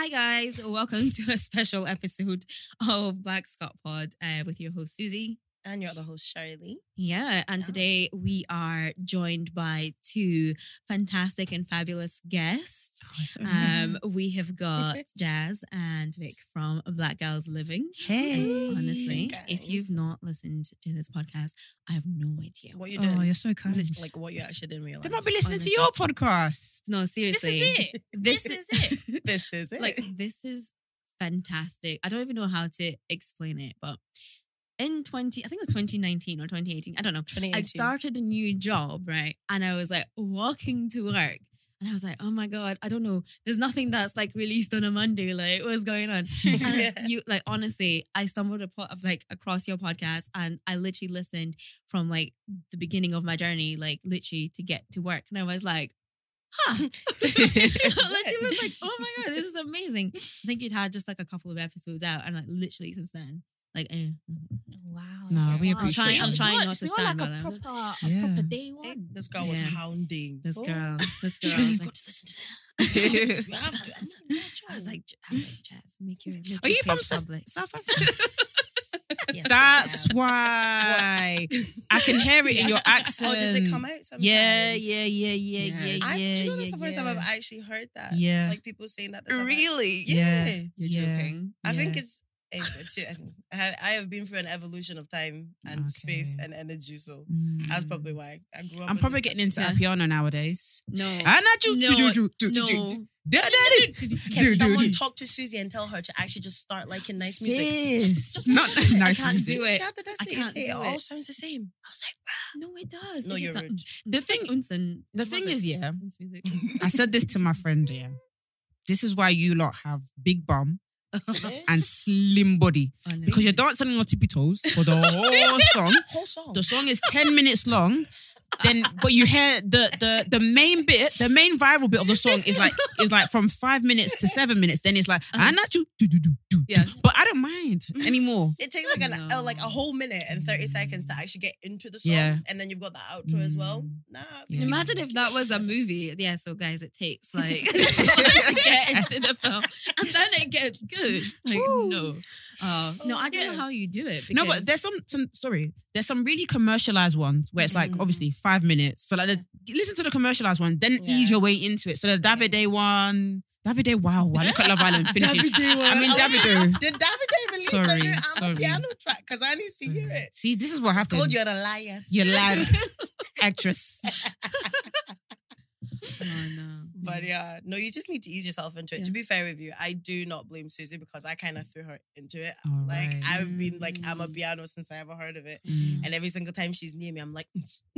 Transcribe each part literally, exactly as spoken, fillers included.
Hi guys, welcome to a special episode of Black Scott Pod uh, with your host Susie. And you're the host, Shirley. Yeah, and Yeah. today we are joined by two fantastic and fabulous guests. Oh, so nice. Um, we have got Jazz and Vic from Black Girls Living. Hey. And honestly, guys. if you've not listened to this podcast, I have no idea. What you doing? Oh, you're so kind. Literally, like what you actually didn't realize. They might be listening Honestly. to your podcast. No, This seriously. is it. This, This is it. This is it. Like, this is fantastic. I don't even know how to explain it, but in twenty, I think it was twenty nineteen or twenty eighteen, I don't know. twenty I eighteen. started a new job, right? And I was like walking to work. And I was like, oh my God, I don't know. There's nothing that's like released on a Monday. Like, what's going on? And you, like, honestly, I stumbled upon, like, across your podcast and I literally listened from like the beginning of my journey, like literally to get to work. And I was like, huh. Literally was like, oh my God, this is amazing. I think you'd had just like a couple of episodes out and like literally since then, like, eh. Wow. No, we wow. appreciate I'm trying- I'm it. trying So not to you're stand like by a them. proper, a Yeah. proper day Hey, one. this girl was Yes. hounding. This Oh, girl, this You girl. I was got like, to listen to this. You have to. I'm like, I was like, I was like, Jazz, make your. Make Are your you from page South, public. South Africa? yes, That's I why. I can hear it in your am. accent. Oh, does it come out sometimes? Yeah, yeah, yeah, yeah, Yeah. yeah, I, yeah. do you know that's yeah, the first yeah. time I've actually heard that? Yeah. Like people saying that. this time. Really? Yeah. Yeah. You're Yeah. joking. I think Yeah. it's. it's I I have been through an evolution of time and Okay. space and energy, so Mm. that's probably why I grew up. I'm with probably this- getting into Yeah. piano nowadays. No. Ah, nah, do, No, do, do, do, do, do, no. do. Da, da, da. Can Do, do, someone do. talk to Susie and tell her to actually just start liking nice music? Sis. just- Not I nice can't music. do it. Yeah, that's I it. can't It do all it. sounds the same. I was like, No, it does. No, It's you're just rude. The thing- uns and The thing what's is, it? yeah, Uns music. I said this to my friend, yeah. This is why you lot have big bum and slim body. Honestly. Because you're dancing on your tippy toes for the whole song. whole song. The song is ten minutes long. Then, but you hear the the the main bit, the main viral bit of the song is like is like from five minutes to seven minutes. Then it's like Uh-huh. I not you do do do do. Yeah. But I don't mind anymore. It takes like an No. uh, like a whole minute and thirty seconds to actually get into the song, Yeah. and then you've got the outro as well. Mm. Nah, Yeah. Imagine if that was a movie. Yeah, so guys, it takes like to get into the film, and then it gets good. Like Woo. no, uh, no, I don't Yeah. know how you do it. No, because- but there's some some sorry, there's some really commercialized ones where it's like Mm. obviously five minutes. So like the, listen to the commercialized one, then Yeah. ease your way into it. So the Davide one, Davide, wow, wow, look at Love Island finishing. Davide one. I mean Oh, Davido. Did Davide release Sorry, a new sorry. I'm a piano track? Because I need to hear it. See, this is what It's called happened. You're a Liar. You're live actress. oh no. But yeah, no, you just need to ease yourself into it. Yeah. To be fair with you, I do not blame Susie because I kind of threw her into it. All Like right. I've been like I'm a piano since I ever heard of it, Mm. and every single time she's near me, I'm like,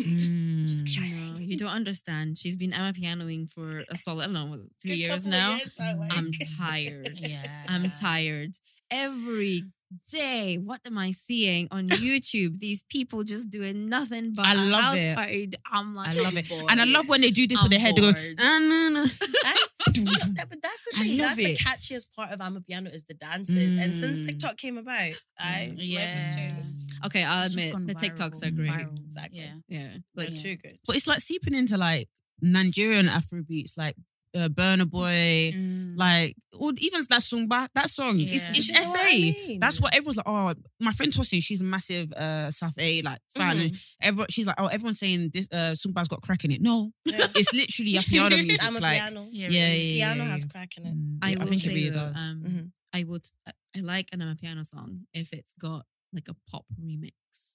Mm. No, you don't understand. She's been Emma pianoing for a solid, I don't know, what, three Good years couple of now. years that way. I'm tired. Yeah. I'm tired. Every day, what am I seeing on YouTube? These people just doing nothing but I a love house it. party. I'm like, I love it. bored. And I love when they do this I'm with their head. They go, bored. ah, no, no. That- but that's the I thing. love That's the it. catchiest part of I'm a Piano is the dances. And since Mm. TikTok came about, I life Yeah. has changed. Okay, I'll It's just admit gone the viral. TikToks are great. Viral. Exactly. Yeah. Yeah, They're like too good. But it's like seeping into like Nigerian Afrobeats, like uh, Burna Boy, Mm. like or even that Sumba, that song. It's, Yeah. it's You know S what A. I mean? That's what everyone's like. Oh, my friend Tosi, she's a massive uh, South A like fan. Mhm. And everyone, she's like, oh, everyone's saying this uh, Sumba's got crack in it. No, Yeah. it's literally a piano music. I'm a like, piano. Yeah, yeah, really. yeah, Piano yeah, has yeah. crack in it. Mm, I yeah, will think say it really though, does. um, Mhm. I would I like an Emma piano song if it's got like a pop remix.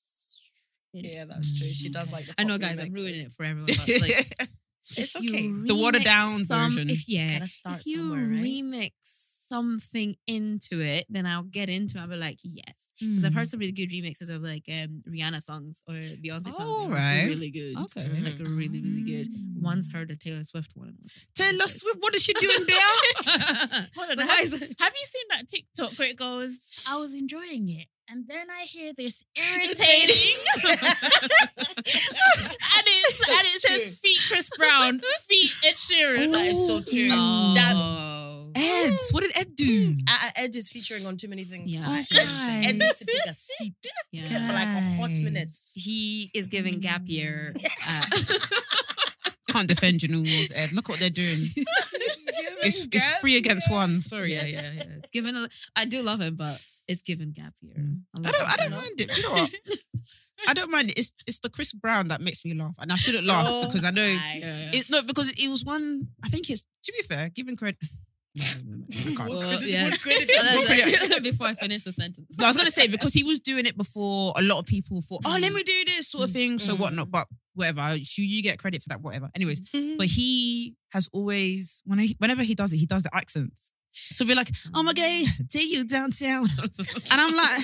in it. Yeah, that's true. She does like the I know, pop guys, I'm remixes. ruining it for everyone. But like, It's if you okay. The watered remix down some, version. If yeah, Gotta start if you somewhere, right? remix something into it, then I'll get into it. I'll be like, yes, because I've Mm. heard some really good remixes of like um, Rihanna songs or Beyonce songs. Oh, that are right. really good. Okay. They're, like really, really good. Mm. Once heard a Taylor Swift one. And I was like, Taylor yes. Swift, what is she doing there? Hold on, So have, guys, have you seen that TikTok where it goes, I was enjoying it, and then I hear this irritating, and it's and it says feet Chris Brown, feet Ed Sheeran. That is so true. Oh. That Ed, what did Ed do? uh, Ed is featuring on too many things. Yeah. Oh, Ed needs to guys. take a seat Yeah. for like a hot Guys. minute. He is giving gap year. Uh, Can't defend your normals, Ed. Look what they're doing. It's it's three against one. Sorry. Yeah, yeah, yeah. It's given. A, I do love him, but it's given gap year. Mm. I, I love don't. I him don't too. mind it. You know what? I don't mind it. It's it's the Chris Brown that makes me laugh, and I shouldn't laugh Oh, because I know my. Yeah, yeah. it. No, because it was one. I think it's to be fair, giving credit. No, no, no, I can't. Well, credit- yeah. what credit- And I was what like- before I finish the sentence. No, I was gonna say because he was doing it before a lot of people thought, oh, let me do this sort of thing, so Mm. whatnot. But whatever, you, you get credit for that, whatever. Anyways, Mhm. but he has always when he, whenever he does it, he does the accents. So we're like, oh my god, take you downtown, and I'm like,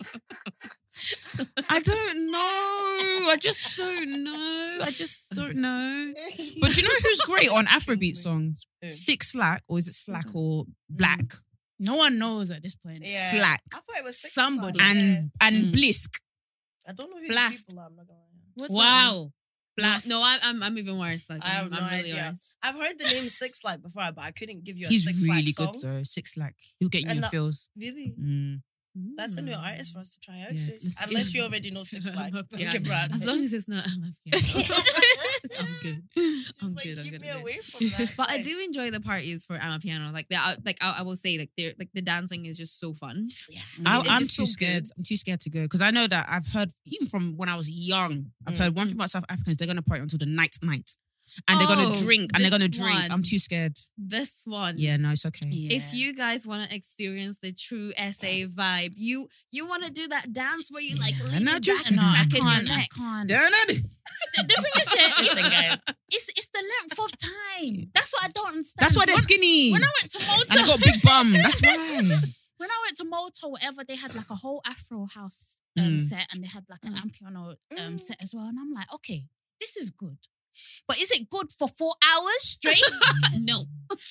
I don't know, I just don't know, I just don't know. But do you know who's great on Afrobeat songs? Who? Six Slack, or is it Slack or Black? No one knows at this point. Yeah. Slack I thought it was six Somebody. songs. and and Mm. Blisk. I don't know who Blast. these people are. I'm not gonna lie. What's that? Wow. No, Blast. no, I, I'm I'm even worse. Like I have I'm, no I'm really idea. worse. I've heard the name Six Like before, but I couldn't give you a He's Six really Like good song. though. Six Slack, he'll get you And your that- feels. Really? Mm. That's a new Mm. artist for us to try out. Yeah. So- Let's- Unless you already know Six Like. Yeah. Okay, Brad. As long as it's not M F P. I'm good. She's I'm like, good. I'm keep good. me I'm good. away from that. But I side. do enjoy the parties for Ama Piano. Like the like I, I will say like they're like the dancing is just so fun. Yeah. I, It's I'm just too so scared. good. I'm too scared to go because I know that I've heard even from when I was young. I've Mm. heard one thing about South Africans: they're gonna party until the night night, and they're gonna Oh, drink and they're gonna this drink. one. I'm too scared. This one. Yeah, no, it's okay. If you guys want to experience the true S A vibe, you you want to do that dance where you like Yeah, lean no, your ju- back and no, I cracking your can't. I neck. can't. Damn it. The, the thing is, yeah, Listen, it's, guys. it's it's the length of time. That's what I don't understand. That's why they're When- skinny. When I went to Malta, And they got a big bum. That's why. when I went to Malta, whatever, they had like a whole Afro house um, Mm. set, and they had like an Ampiano um, Mm. set as well. And I'm like, okay, this is good, but is it good for four hours straight? No.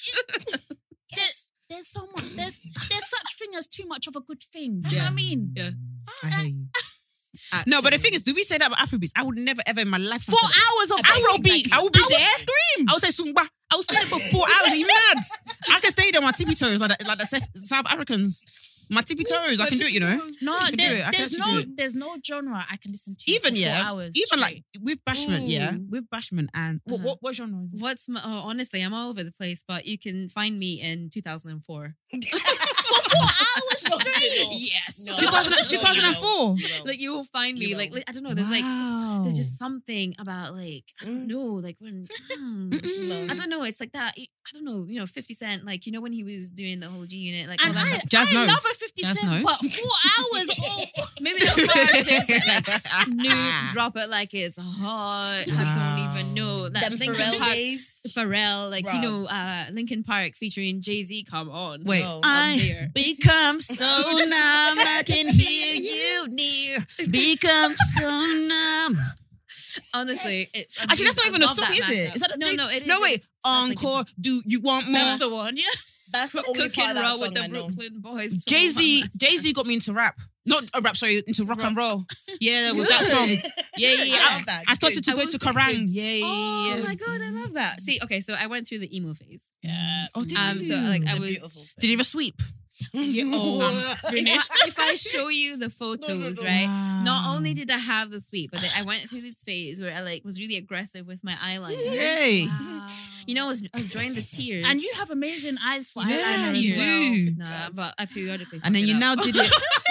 There's, there's so much. There's there's such thing as too much of a good thing. Do you know what I mean? Yeah. I hear you. No, but the thing is, do we say that about Afrobeats? I would never ever in my life. Four hours of I think Afrobeats. exactly. I will be would there. Scream. I would say Sungba. I will stay for four hours. Are you mad? I can stay there on my tippy toes like the, like the South- South Africans. My tippy toes. I can do it, you know. No, I can do there- it. I can there's actually no do it. there's no genre I can listen to Even for yeah, four hours even straight. like with Bashment, yeah, Ooh. with Bashment and what, Uh-huh. what what genre? Is it? What's my, oh, honestly, I'm all over the place, but you can find me in two thousand four. four hours straight. Yes. No. two thousand, No, two thousand four. no. Like you will find me, You like, will. like, I don't know. There's like Wow. there's just something about like I don't Mm. know, like when hmm, Mm-mm. I don't know. It's like that. I don't know. You know, Fifty Cent. Like you know when he was doing the whole G Unit, like all And that I, stuff. Jazz I knows. love a fifty Jazz cent, knows. but four hours. Oh, Maybe the first things that like Snoop drop it like it's hot. I don't even know. That Them Linkin Pharrell Park, days. Pharrell, like you Bruh. know, uh, Linkin Park featuring Jay Z. Come on, Wait, No, I there. become so numb, I can hear you near. Become so numb. Honestly, it's Actually, that's not I even a love song, that is it? mashup. Is that the no, Jay- no? It is. No, wait. Linkin Encore. Do you want more? that's the one. Yeah. That's the only Cooking part of that raw song with the I know. Brooklyn Boys. Jay Z, Song. Jay Z got me into rap. Not a rap, sorry, into rock and roll. Yeah, with that song. Yeah, yeah, yeah. I I, love that. I started to I go will to say Kerrang. good. Yeah, yeah, Oh yeah. my god, I love that. See, okay, so I went through the emo phase. Yeah. Oh, did Um, you? so like It's I a was. beautiful thing. Did you have a sweep? Oh, I'm if finished. I, if I show you the photos, no. right? Not Wow. only did I have the sweep, but then I went through this phase where I like was really aggressive with my eyeliner. Yay. Wow. You know, I was, I was drawing the tears, And you have amazing eyes for Yeah, eyeliner you as do. well. Nah, but I periodically. And then fuck you it now up. did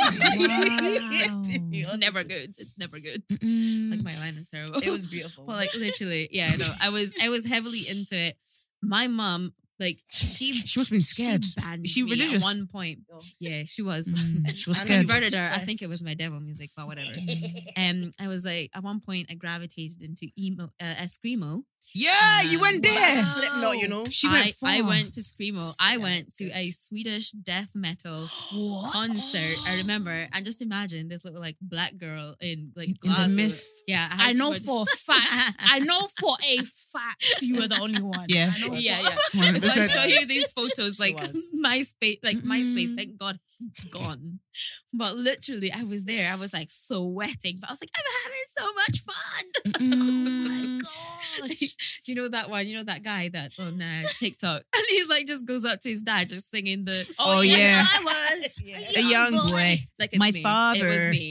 it. Wow. It's never good. It's never good. Mm. Like my eyeliner's terrible. It was beautiful. Well, like literally, yeah. No, I was I was heavily into it. My mum, like she She must have been scared. She banned Is she me religious? at one point. Oh. Yeah, she was. Mm, she was And I scared. converted her. I Stressed. think it was my devil music, but whatever. And I was like, at one point, I gravitated into emo, uh, uh, screamo. Yeah, you went Well, there. that's Slipknot, you know. She went I, far. I went to screamo. I Yeah, went to good. a Swedish death metal concert. I remember, and just imagine this little like black girl in like In the Glasgow. mist. Yeah, had I to know go- for a fact. I know for a fact you were the only one. Yeah. I know Yeah, for- yeah. one hundred If I percent. show you these photos, She like was. MySpace, like MySpace, Mm-mm. thank God it's gone. But literally, I was there. I was like sweating, but I was like, I'm having so much fun. Oh my gosh. You know that one? You know that guy that's on uh, TikTok? And he's like, just goes up to his dad, just singing the, Oh, yeah. I was Yeah. A young boy. Like it's My me. It father. was me.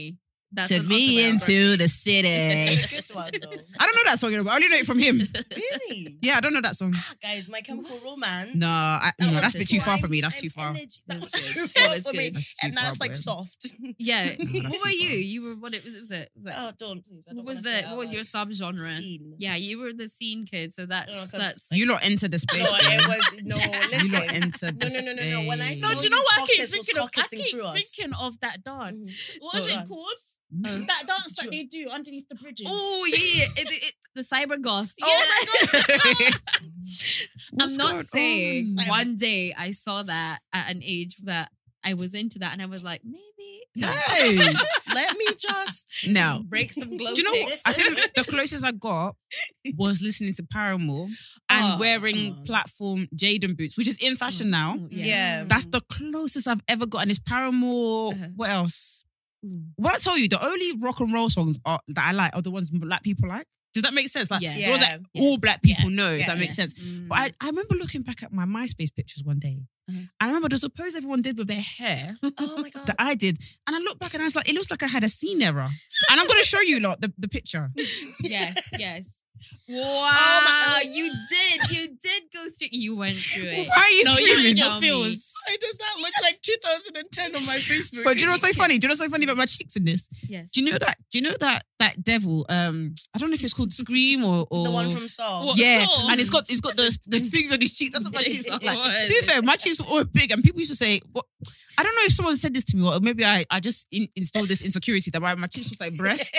That's Took an me autobiography. into the city. It's a good one though. I don't know that song, but I only know it from him. Really? Yeah, I don't know that song. Guys, My Chemical Romance. No, I, That no was that's a bit too far prime for me. That's time too far. energy. That was That's too good. far That was for me. good. That's too And far, that's like boy. soft. Yeah. that's What too were you? far. You were what? It was. It was it. Was Oh, don't please. I don't what was wanna say the? it What out was your loud. subgenre? Scene. Yeah, you were the scene kid. So that's No, 'cause- that's. You lot entered the space. No, then. it was no. You lot Listen. entered the No, no, no, no, no. When I space. No, told do you know what I keep Caucus was thinking of? I caucusing keep through us. thinking of that dance. What was Go it on. called? Mm. That dance that they do underneath the bridges. Oh yeah, yeah. It, it, the cyber goth. Oh my God. I'm What's not going saying on? one day I saw that at an age that I was into that, and I was like, maybe no, Hey, Let me just. no. break some glow Do you know what? sticks. I think the closest I got was listening to Paramore and Oh, wearing come on. platform Jaden boots, which is in fashion now. Oh, Yeah. That's the closest I've ever gotten. Is Paramore. Uh-huh. What else? Ooh. What I tell you, the only rock and roll songs are, that I like are the ones black people like. Does that make sense? Like Yeah. the ones that Yeah. all Yes. black people Yeah. know. If Yeah. that makes Yes. sense. Mm. But I, I remember looking back at my MySpace pictures one day. Uh-huh. I remember the suppose everyone did with their hair Oh my God. that I did. And I looked back and I was like, it looks like I had a scene error. And I'm going to show you lot the, the picture. yes, yes. Wow, Oh my- you did, you did go through. You went through it. Why are you No, you screaming? in your Tell me. feels. Why does that look like two thousand ten on my Facebook? But do you know what's so funny? Do you know what's so funny about my cheeks in this? Yes. Do you know that? Do you know that that devil? Um, I don't know if it's called Scream or, or The one from Saw. What? yeah, Saw? and it's got it's got the the things on his cheeks. That's what my cheeks look like. Jesus. To be fair, my cheeks were all big, and people used to say, "What?" I don't know if someone said this to me, or maybe I I just in, installed this insecurity that my, my cheeks look like breast.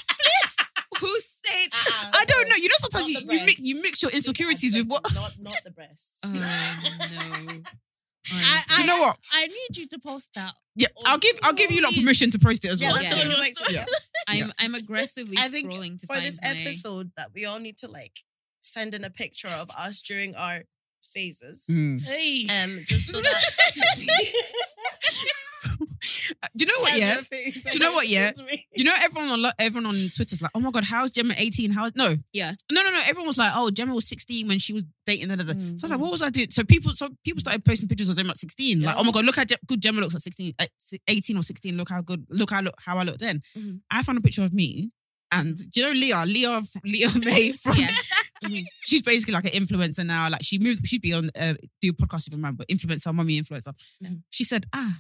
Who said? Uh-uh. I don't know. You know, sometimes Not you, the you mix breast. you mix your insecurities with what. Not not the breasts. Oh no. I, Do you know what? I need you to post that. Yeah, I'll give I'll give you lot permission to post it as Yeah, well. that's Yeah. the one who makes Yeah. I'm I'm aggressively I think scrolling to for find this my... episode that we all need to like send in a picture of us during our phases. Mm. Hey. Um, just so that. Do you know what? Yeah. Do you know what, yeah? You know, everyone on lo- everyone on Twitter's like, oh my god, how's Gemma eighteen? How no, Yeah. no, no, no. Everyone was like, oh, Gemma was sixteen when she was dating. Da, da, da. Mm. So I was like, what was I doing? So people, so people started posting pictures of them at sixteen. Like, Yeah. oh my god, look how Je- good Gemma looks at sixteen, at si- eighteen or sixteen. Look how good, look how look how I look then. Mhm. I found a picture of me, and do you know Leah, Leah, Leah May from. Yes. She's basically like an influencer now. Like she moved, she'd be on uh, do a podcast with a man, but influencer, mummy influencer. Mm. She said, ah.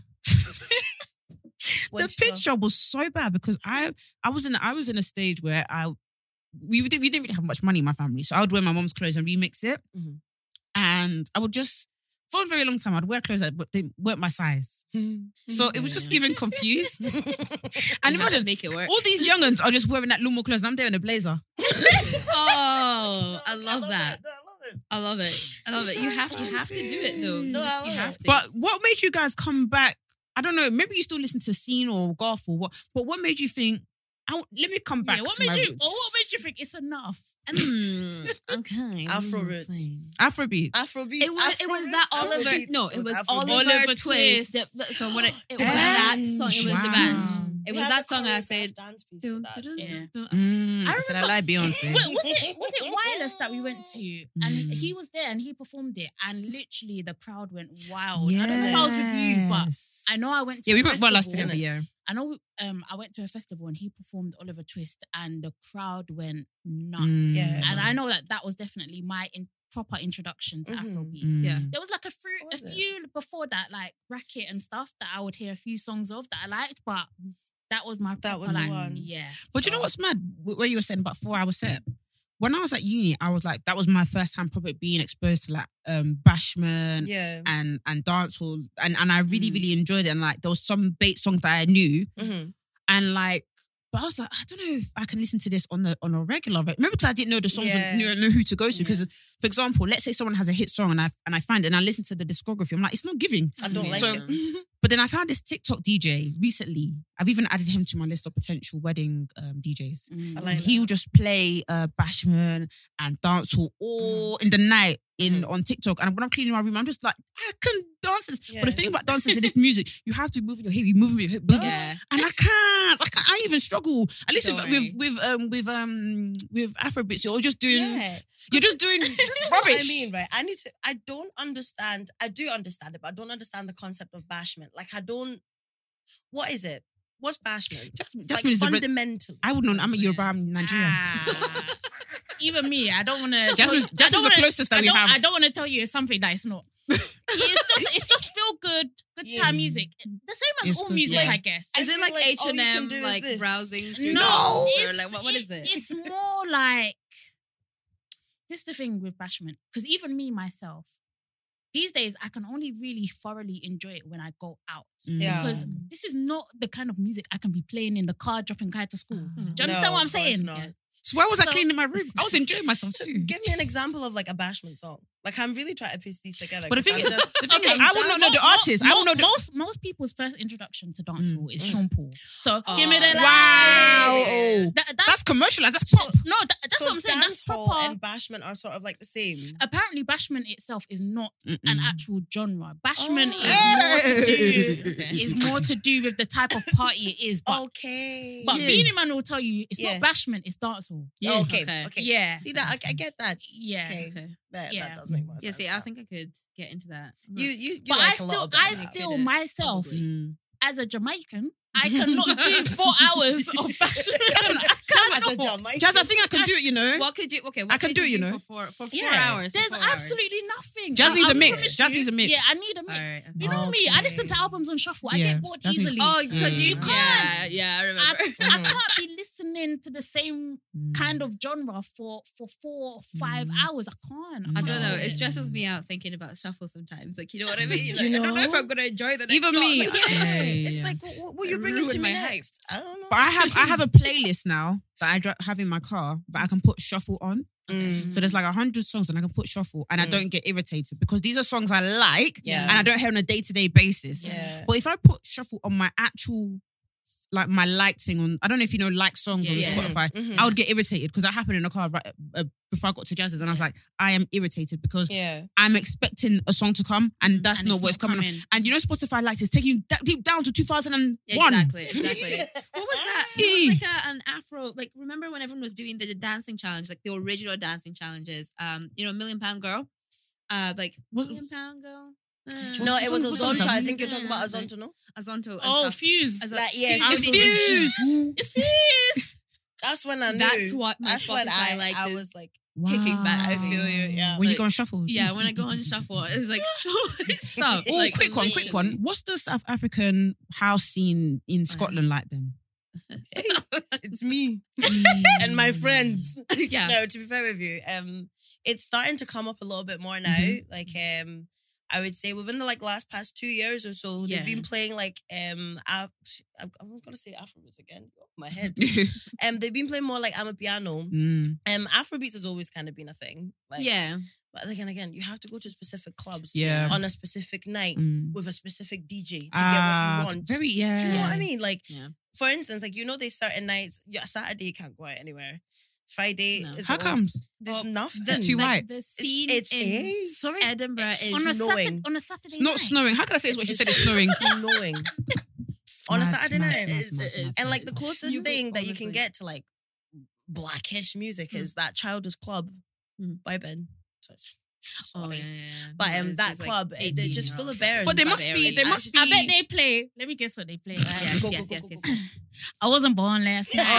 When The she picture was so bad because I I was in I was in a stage where I we didn't we didn't really have much money in my family, so I would wear my mom's clothes and remix it, Mhm. and I would just for a very long time I'd wear clothes that but they weren't my size, so it was just giving confused. And You have to imagine make it work. all these younguns are just wearing that normal clothes, and I'm there in a blazer. Oh, I love that. No, I love it. I love it. I love it. You have you have to do it though. You, No, I just, you love have it. to. But what made you guys come back? I don't know. Maybe you still listen to Scene or Golf or what? But what made you think? I, want- let me come back. Yeah, what to made my you? roots. Or what made you think it's enough? Mm, okay. Afro mm, roots. fine. Afrobeat. Afrobeat. It was it was that Afrobeat. Oliver. Afrobeat. No, it was Afrobeat. Oliver, Oliver Twist. Twist. The- so what? It, it was Dance. that song. It was the band. Wow. It We was had that a song. I choreographed said. dance piece for Dun, that, dun, so- dun, Yeah. dun, dun. Mm, I I said I like Beyonce. Wait, was it was it Wireless that we went to? And Mm. he was there and he performed it, and literally the crowd went wild. I don't know if I was with you, but Yes. I know I went to Yeah, a we went well last festival. together. Yeah. I know um I went to a festival and he performed Oliver Twist, and the crowd went nuts. Mm. Yeah. And I know that that was definitely my in, proper introduction to Mhm. Afrobeats. Yeah. Mm. There was like a few, What a was it? few before that, like Racket and stuff that I would hear a few songs of that I liked, but that was my That proper, was the like, one. Yeah. But you know what's mad? Wh- Where you were saying about four hour set. When I was at uni, I was like, that was my first time probably being exposed to like um Bashman Yeah. and and dancehall, and and I really Mm. really enjoyed it. And like there was some bait songs that I knew, Mm-hmm. and like. But I was like, I don't know if I can listen to this on the on a regular. Maybe because I didn't know the songs Yeah. and knew, know who to go to. Yeah. Because, for example, let's say someone has a hit song and I and I find it and I listen to the discography, I'm like, it's not giving. I don't like So- it. But then I found this TikTok D J recently. I've even added him to my list of potential wedding um, D Js. Mm. I And like he that. will just play uh, Bashman and dancehall all in the night in Mm. on TikTok. And when I'm cleaning my room, I'm just like, I can dance this. But the Yeah. thing about dancing to this music, you have to move your hip, you move your hip, blah, blah. Yeah. And I can't. I can't. I even struggle. At least Don't with, worry. with with um with um with Afrobeats, you're just doing. Yeah. You're just doing This is rubbish. what I mean, right? I need to. I don't understand. I do understand it, but I don't understand the concept of bashment. Like, I don't. What is it? What's bashment? Jasmine, Like Jasmine is the red. fundamentally. I would know. I'm a Yoruba. I'm Nigerian. Ah. Even me, I don't want to. Jasmine's, Jasmine's the closest that I we don't, have. I don't want to tell you it's something that it's not. it's just it's just feel good, good Yeah. time music. The same as It's all good, music, yeah. I guess. I Is it feel like like H all and you can M, do is like this. browsing through No, songs, it's, or like what, what is it? It's more like this is the thing with bashment, because even me myself, these days I can only really thoroughly enjoy it when I go out. Mm. Yeah. Because this is not the kind of music I can be playing in the car, dropping Kai to school. Mm. Do you No, understand what I'm of course saying? not. Yeah. So why was I So- cleaning my room? I was enjoying myself too. Give me an example of like a bashment song. Like I'm really trying to piece these together. But the 'cause thing I'm is, just- the thing Okay, is, I would not know the Mo- mo- artist. I mo- would know the. most most people's first introduction to dancehall Mm. is Sean Paul. So Oh. give me the Wow. light. That, that's, That's commercialized. That's pop. no, that, that's so what I'm saying. That's dancehall proper. and bashment are sort of like the same. Apparently, bashment itself is not an Mm-mm. actual genre. Bashment Oh. is more to Hey. do is more to do with the type of party it is. But Okay. but Yeah. Beanie Man will tell you it's Yeah. not bashment, it's dancehall. Yeah. Okay. Okay. Okay. Yeah, See that? I, I get that. yeah. Okay. Okay. That, Yeah. that does make more Yeah, sense. see, I think I could get into that. I'm you not- you, you But like I a still, little bit I of that. still Get it. myself Probably. Mm. as a Jamaican, I cannot do four hours of bashment. I As a cannot. Jamaican. Jazz, I think I can do it. You know. What could you? Okay, what I can could do you it, you know. for four for four Yeah. hours. for There's four hours? absolutely nothing. Jazz I- needs I a mix. promise Jazz you- needs a mix. Yeah, I need a mix. All right, You know me. I listen to Okay. albums on shuffle. I Yeah, get bored Jazz needs- easily. Oh, because Yeah. you You yeah, can't. yeah, I I, remember. I Mhm. can't be listening to the same Mm. kind of genre for for four or five Mm. hours. I can't. I don't can't know. do It it. stresses me out thinking about shuffle sometimes. Like, you know what I mean? You Like, I don't know if know? I'm gonna enjoy the next Even song. me. Like, Yeah, Yeah, yeah, it's yeah. like what, what, what you It bringing to ruined me my hype. next? I don't know. But I have I have a playlist now that I dri- have in my car that I can put shuffle on. Mm. So there's like a hundred songs and I can put shuffle and I Mm. don't get irritated because these are songs I like Yeah. and I don't hear on a day to day basis. Yeah. But if I put shuffle on my actual, like my liked thing on, I don't know if you know like songs Yeah, on yeah. Spotify, Mhm. I would get irritated because that happened in the car right uh, before I got to Jazz's and I was like, I am irritated because Yeah. I'm expecting a song to come and that's And not it's what's not coming. on. coming. And you know Spotify likes it's taking you da- deep down to two thousand one. Exactly, exactly. What was that? It E. was like a, an Afro. Like, remember when everyone was doing the dancing challenge, like the original dancing challenges? Um, you know, Million Pound Girl. Uh, like What- Million Pound Girl. Uh, No, it was What's the Azonto. song? I think you're talking about Azonto, no? Azonto. and Oh, stuff. Fuse. As a- Like, yeah, Fuse Fuse did was the the Fuse. Fuse. It's Fuse. That's when I knew. That's what my That's when Spotify I, likes I is- was like, Kicking back. I feel you, yeah. When you Like- go on shuffle. Yeah, when I go on shuffle, it's like so much stuff. Oh, like, quick one, quick one. What's the South African house scene in Scotland like then? hey, it's me and my friends. yeah. No, to be fair with you, um, it's starting to come up a little bit more now. Mhm. Like, um, I would say within the like last past two years or so, Yeah. they've been playing like um, Af- I I was gonna say Afrobeats again. Oh, my head. Um, they've been playing more like Amapiano. Mm. Um, Afrobeats has always kind of been a thing. Like, Yeah. But again, again, you have to go to specific clubs. Yeah. On a specific night Mm. with a specific D J to Ah, get what you want. very yeah. Do you know what I mean? Like, Yeah. for instance, like you know, there's certain nights. Yeah, Saturday you can't go out anywhere. Friday No. is How the only- comes? There's Oh, nothing. That's too like, white. The scene it's in A. Sorry. Edinburgh It's is on a snowing. Saturday. On a Saturday It's not night. snowing. How can I say it's what you said? It's snowing. snowing on a Mad, Saturday mad, night. mad, It's- mad, it's- mad, and mad, like the mad. closest You- thing that you can honestly. get to like blackish music Hmm. is that Childish Club Hmm. by Ben. Oh, Sorry. yeah, yeah, yeah. But No, um, it's- that it's like club, it- they're just full of eighteen-year-old bears. But they Bad must be. areas. They must be. I bet they play. Let me guess what they play. Right? Yes, Go, go, yes, go, yes, go, yes, go. yes. I wasn't born last night.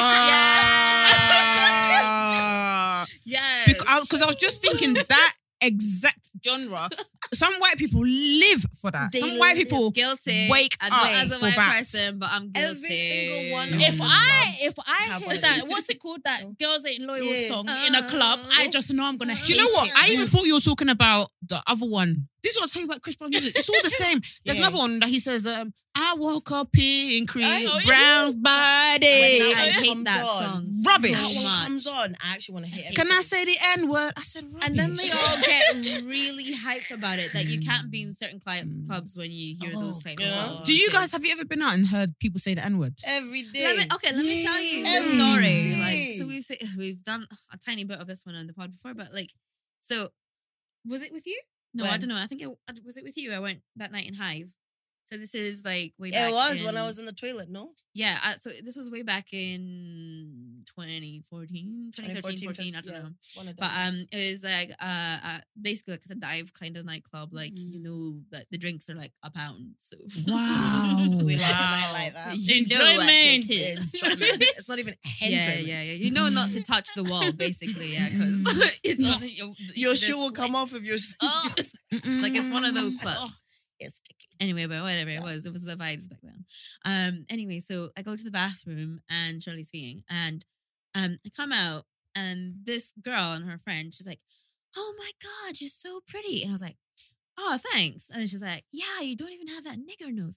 Ah. Yes. Because I was just thinking that exact genre. Some white people live for that. They Some white live- people guilty. wake I'm up not as a for white that. person, but I'm guilty. Every single one of If the I clubs if I have one hear of that, these. what's it called? That Girls Ain't Loyal Yeah. song in a club, I just know I'm gonna. Do you know hate what? it. I even thought you were talking about the other one. This is what I tell you about Chris Brown's music. It's all the same. There's Yeah. another one that he says, um, I woke up in Chris Oh, yeah. Brown's When body. that I one hate comes that on, song. Rubbish. That so one much. comes on. I actually want to hit. Can I everything. say the N word? I said rubbish. And then they all get really hyped about it. That you can't be in certain cli- Mm. clubs when you hear Oh, those types yeah. of songs. Do you guys, have you ever been out and heard people say the N word? every day? Let me, okay, let me tell you Every the story. day. Like, so we've say, we've done a tiny bit of this one on the pod before, but like, so was it with you? No, I When? don't know. I think it was it with you. I went that night in Hive. So this is like way back. It was in, when I was in the toilet. No. Yeah. I, so this was way back in twenty fourteen, twenty thirteen, fourteen, I don't yeah, know. One of But those. um, it was like uh, uh basically like it's a dive kind of nightclub. Like you Mm. know that the drinks are like a pound. So Wow. we like a Wow. night like that. you know what Enjoyment. it is. Enjoyment. It's not even Yeah, enjoyment. yeah, yeah. You know not to touch the wall, basically. Yeah, because it's on your, Your the shoe will sweat. come off of your. Oh. Like it's one of those clubs. Oh, it's sticky. Anyway, but whatever Yeah. it was, it was the vibes back then. Um. Anyway, so I go to the bathroom and Shirley's peeing, and um, I come out and this girl and her friend, she's like, "Oh my god, you're so pretty," and I was like, "Oh, thanks." And then she's like, "Yeah, you don't even have that nigger nose."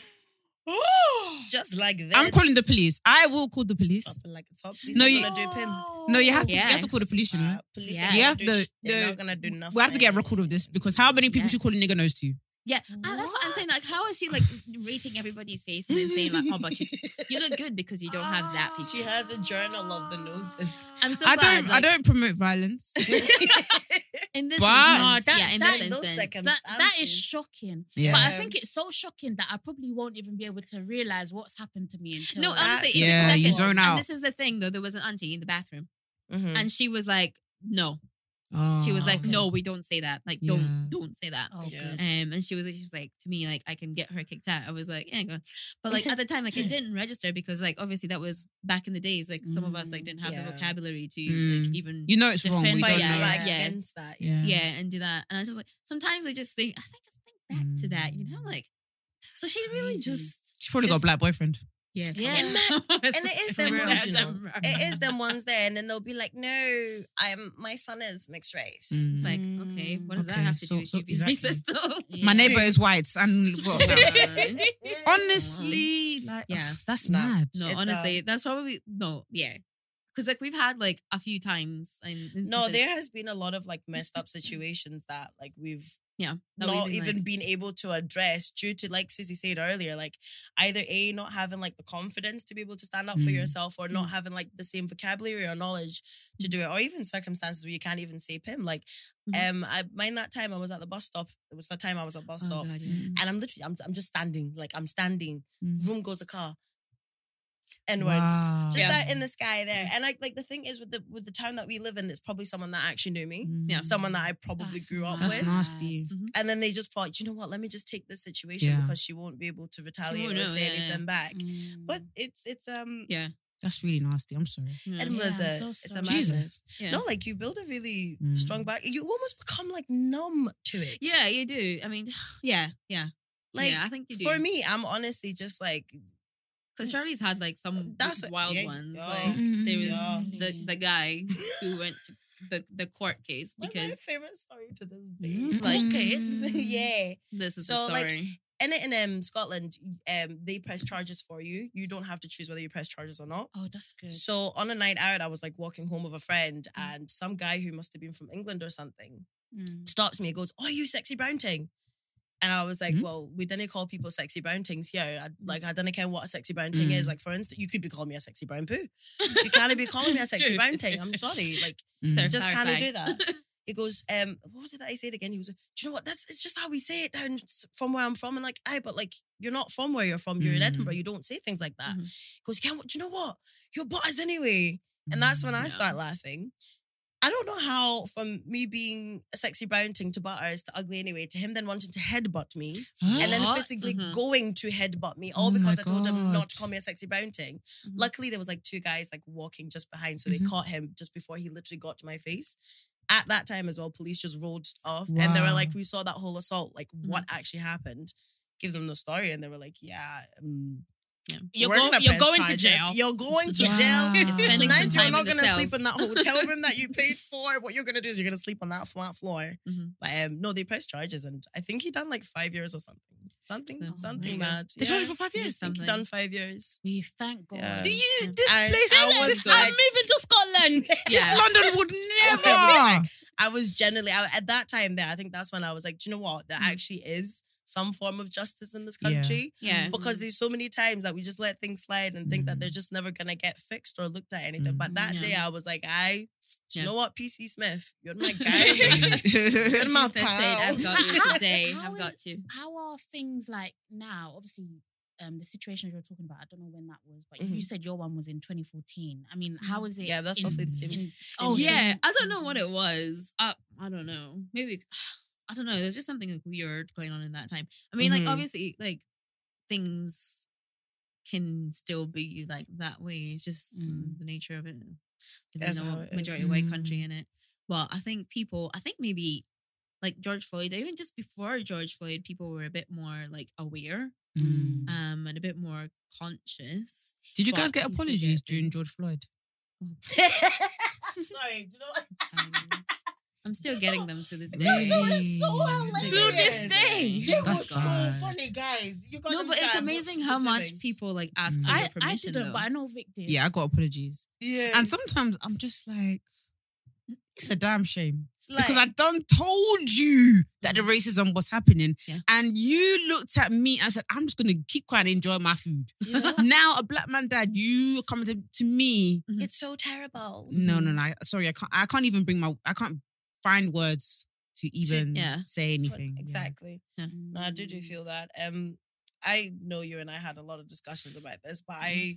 Just like that. I'm calling the police. I will call the police. Up like a top. Police No, no, you- gonna dupe him. No, you have to. You have to Yes. call the police. You know. Uh, police Yeah. ain't You gonna have do the- sh- They're the- not gonna do nothing. We have to get a record of this because how many people Yes. should call a nigger nose to? Yeah, and that's what I'm saying. Like, how is she like rating everybody's face and then saying like, "Oh, but you, you look good because you don't have that feature." She has a journal of the noses. I'm so I glad. don't. I like, don't promote violence. In this But- instance, No, that- yeah, in that- this those instance, seconds. That that is Circumstances. shocking. Yeah. But I Yeah. think it's so shocking that I probably won't even be able to realize what's happened to me until no, honestly, it's Yeah, a you second. zone out. And this is the thing, though. There was an auntie in the bathroom, Mhm. and she was like, "No." Oh, She was like, okay. "No, we don't say that. Like, don't, Yeah. don't say that." Oh, Yeah. good. Um, and she was, she was like to me, like I can get her kicked out. I was like, yeah, go on. But like at the time, like it didn't register because like obviously that was back in the days. Like some of us like didn't have Yeah. the vocabulary to Mm. like even You know it's wrong. Defend We Fight don't yeah, know. back yeah. against that. Yeah. yeah and do that. And I was just like, sometimes I just think, I think just think back to that. You know, Mm. like so she really Crazy. just She's probably got a Just- black boyfriend. yeah Yeah. And And it is them Real. ones, you know. It is them ones there, and then they'll be like, "No, I'm my son is mixed race." Mm. It's like, okay, what does that Okay, have to so- do with so you being exactly. racist though? My neighbor is white, and well, Uh, honestly, like, Yeah. that's Nah. mad. No, It's, honestly, uh, that's probably no, yeah. Because like we've had like a few times and No, instances- there has been a lot of like messed up situations that like we've yeah that not we've been, even like- been able to address due to, like Susie said earlier, like either A, not having like the confidence to be able to stand up for Mm. yourself, or not having like the same vocabulary or knowledge to do it, or even circumstances where you can't even say Pim. Like, Mhm. um, I mind that time I was at the bus stop. It was the time I was at bus Oh, stop, God, yeah. and I'm literally, I'm, I'm just standing, like I'm standing. Mm. Vroom goes a car. N words. Wow. Just Yeah. that in the sky there. And like like the thing is with the with the town that we live in, it's probably someone that actually knew me. Mm. Yeah. Someone that I probably That's grew up That's with. nasty. And then they just thought, you know what, let me just take this situation Yeah. because she won't be able to retaliate won't or know, say yeah, anything yeah. back. Mm. But it's it's um yeah, That's really nasty. I'm sorry. yeah. it Yeah, was I'm a so it's a sorry. madness. Jesus. yeah. No, like you build a really Mm. strong back. You almost become like numb to it. yeah, you do. I mean, yeah, yeah. Like yeah, I think you do. for me, I'm honestly just like because Charlie's had like some That's what- wild yeah, ones. yeah. Like there was Yeah. the the guy who went to the the court case one of my because favorite story to this day. Mm, like- cool case. yeah. this is So, the like, story. In it in um, Scotland, um, they press charges for you. You don't have to choose whether you press charges or not. Oh, that's good. So on a night out, I was like walking home with a friend, and some guy who must have been from England or something Mm. stops me and goes, "Oh, you sexy brown ting?" And I was like, Mhm. "Well, we didn't call people sexy brown tings here. I, like, I don't care what a sexy brown ting Mm. is. Like, for instance, you could be calling me a sexy brown poo. You can't be calling me a sexy True. brown ting. I'm sorry. Like, Mm. Sir, you just clarify. can't do that." He goes, um, what was it that I said again? He was like, "Do you know what? That's it's just how we say it down s- from where I'm from." And like, aye, but like, you're not from where you're from. You're in Mm. Edinburgh. You don't say things like that. Mhm. He goes, "You can't. Do you know what? You're butters anyway." And that's when I Yeah. start laughing. I don't know how, from me being a sexy brown ting to butters to ugly anyway, to him then wanting to headbutt me and then What? physically Mhm. going to headbutt me, all Oh because my I told him God. not to call me a sexy brown ting. Mhm. Luckily, there was like two guys like walking just behind, so they Mhm. caught him just before he literally got to my face. At that time as well, police just rolled off and they were Wow. like, "We saw that whole assault. Like, what actually happened?" Give them the story, and they were like, "Yeah." Um, You're, we're go- gonna you're press going to charges. jail. You're going to Wow. jail. You're spending Tonight some you're time not in the gonna cells. sleep in that hotel room that you paid for. What you're gonna do is you're gonna sleep on that flat floor. Mhm. But um, no, they pressed charges, and I think he done like five years or something. Something, Oh, something there you go. mad. They charged for five I years? think he Something. done five years. We thank God. Yeah. Do you? This I- place, I was this, like- I'm moving to Scotland. this Yeah. London would never. I was generally I, at that time there. I think that's when I was like, do you know what? There Mm. actually is some form of justice in this Yeah. country. Yeah. Because there's so many times that we just let things slide and think that Mm. they're just never gonna get fixed or looked at anything. Mm. But that Yeah. day I was like, I, do you Yeah. know what, P C Smith, you're my guy. You're my They said, pal. I've got you How- today. how I've is- got to. How are things like now? Obviously, um, the situation you were talking about, I don't know when that was, but Mhm. you said your one was in twenty fourteen. I mean, how is it? Yeah, that's in, roughly the same- in- same oh, year. Yeah, I don't know what it was. Uh, I don't know. Maybe I don't know. There's just something like weird going on in that time. I mean, Mhm. like obviously, like things can still be like that way. It's just Mm. the nature of it. That's Even how though it is. majority white country Mm. in it. But I think people. I think maybe like George Floyd, or even just before George Floyd, people were a bit more like aware, Mm. um, and a bit more conscious. Did you But guys get you still apologies get during things. George Floyd? Sorry, do you know what? And I'm still getting them to this day. Because they were so To hilarious. this day. They were That's so bad. funny, guys. You guys No, but it's amazing how much people like ask Mm. for I, your I permission. didn't, though. but I know Vic did. Yeah, I got apologies. Yeah. And sometimes I'm just like, it's a damn shame. Like, Because I done told you that the racism was happening. Yeah. And you looked at me and said, I'm just going to keep quiet and enjoy my food. you know, Now a black man died, you are coming to, to me. it's so terrible. No, no, no. I- Sorry, I can't, I can't even bring my, I can't find words to even yeah. say anything. Yeah. Exactly. Mm. No, I do do feel that. Um, I know you and I had a lot of discussions about this, but I,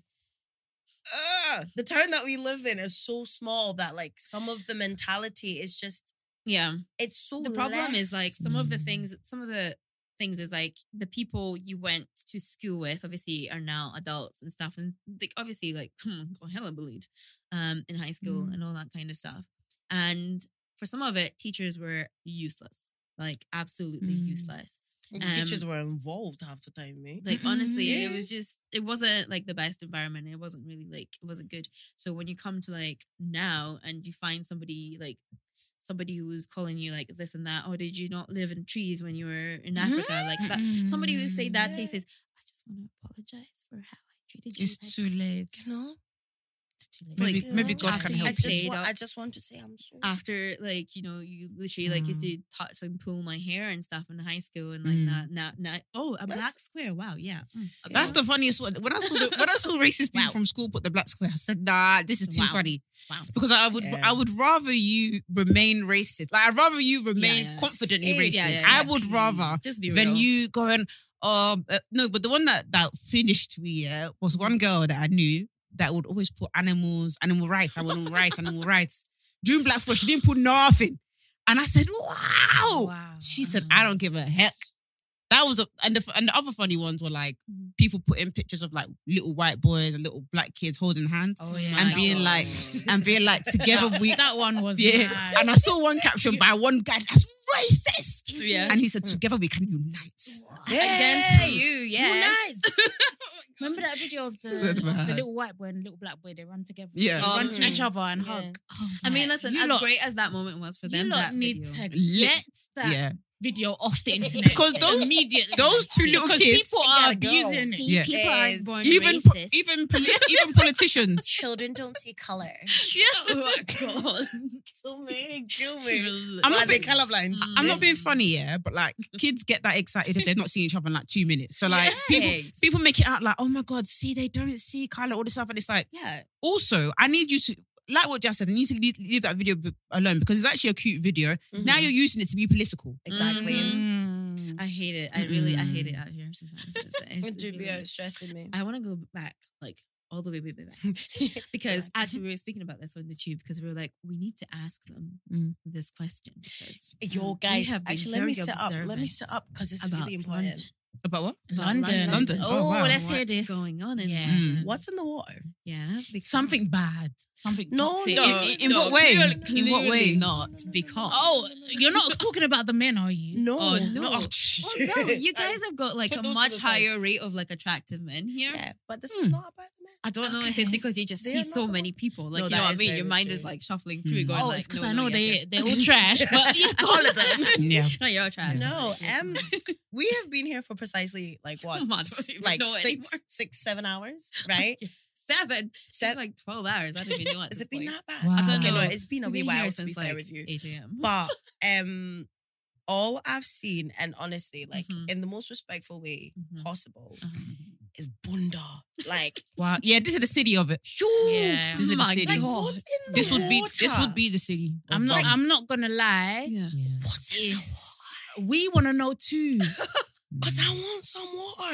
uh, the town that we live in is so small that like some of the mentality is just Yeah. it's so. The problem is like some of the Mm. things, some of the things is like the people you went to school with obviously are now adults and stuff. And like obviously like got hella bullied um, in high school Mm. and all that kind of stuff. And for some of it, teachers were useless, like absolutely Mm. useless. The um, teachers were involved half the time, mate. Like Mhm. honestly, it Yeah. was just it wasn't like the best environment. It wasn't really like it wasn't good. So when you come to like now and you find somebody like somebody who's calling you like this and that, oh, did you not live in trees when you were in Africa? Like that, somebody who say that to you Yeah. says, I just want to apologize for how I treated you. It's Like, too late. You know? It's too late. Maybe, Like, maybe you know, God after can you I help just, say you. wa- that- I just want to say I'm sorry. after like you know you literally like used to Mm. touch and pull my hair and stuff in high school and like Mm. not not not oh a That's- black square, wow, yeah. Mm, That's okay. the funniest one. When I saw the when I saw racist people Wow. from school put the black square, I said, "Nah, this is too Wow. funny." Wow. Because I would Yeah. I would rather you remain racist. Like I'd rather you remain Yeah, yeah. confidently Yeah, racist. yeah, yeah, I yeah. would rather Just be than real. you going. Um, uh, no, but the one that that finished me yeah, was one girl that I knew that would always put animals, animal rights, animal rights, animal rights. During Black Friday, she didn't put nothing, and I said, "Wow." Wow. She said, "I don't give a heck." That was a, and the and the other funny ones were like Mhm. people putting pictures of like little white boys and little black kids holding hands Oh yeah. and My being God. like and being like together we that one was yeah. mad. And I saw one caption by one guy that's racist, Yeah. and he said, "Together we can unite." Against you, yes. Remember that video of the, So of the bad. little white boy and little black boy? They run together. Yeah. They run Um, to each other and yeah. hug. I mean, listen, You as lot- great as that moment was for them, you lot that need video. to Lit. get that Yeah, video off the internet Because those- immediately. those two little because kids- people They are gotta go. abusing it. See, Yeah. people Yes. aren't born even po- racist. even poli- even politicians. Children don't see color. oh my god. So many kill me. I'm Why not they being- colorblind. I'm not being funny, yeah, but like kids get that excited if they're not seeing each other in like two minutes. So like people Yes. people make it out like, oh my god, see they don't see color, all this stuff, and it's like. Yeah. Also, I need you to, like what Jazz said, I need to leave, leave that video b- alone because it's actually a cute video. Mhm. Now you're using it to be political. Exactly. Mhm. Mm. I hate it. I really, I hate it Mm. out here sometimes. It's, it's, It do it's be really- out stressing me. I want to go back, like all the way, way, way back. Because actually, we were speaking about this on the tube because we were like, we need to ask them Mm. this question because Yo, we guys, have been actually, let me very sit up. Let me observant sit up because this is about really important. London. About what? About London. London. Oh, Oh, wow. let's hear What's this. going on in Yeah. London? What's in the water? Yeah, because- Something bad. Something No, toxic. no. In, in what way? clearly- In what clearly way? not because. Oh, you're not talking about the men, are you? No, Oh, no. no. Oh, no, you guys have got like Put a those to much the side. higher rate of like attractive men here. Yeah, but this Hmm. is not about the men. I don't know if it's Okay. because you just They see are not so the many one- people. Like, No, you know that what I is mean? very Your mind true. is like shuffling through, Mm. going Oh, like, it's because no, I no, know yes, they yes. they're all trash, but all of them. Yeah. No, you're trash. No, um, we have been here for precisely like what, Come on, I don't even like know six, anymore. six, seven hours, right? Seven. It's Seven. like twelve hours. I don't even know at Has this it been point. that bad? Wow. I don't Okay, know. no, it's been a We've wee been here while to be since fair like with you. eight a.m. But um, all I've seen, and honestly, like Mhm. in the most respectful way Mhm. possible, Uh-huh. is bunda. Like, Wow. Yeah, this is the city of it. sure. Yeah. This is the My city. Like, God. what's in This the would be this water? would be the city. of I'm not. London. I'm not gonna lie. Yeah. Yeah. What's in the It's, we want to know too. Because I want some water.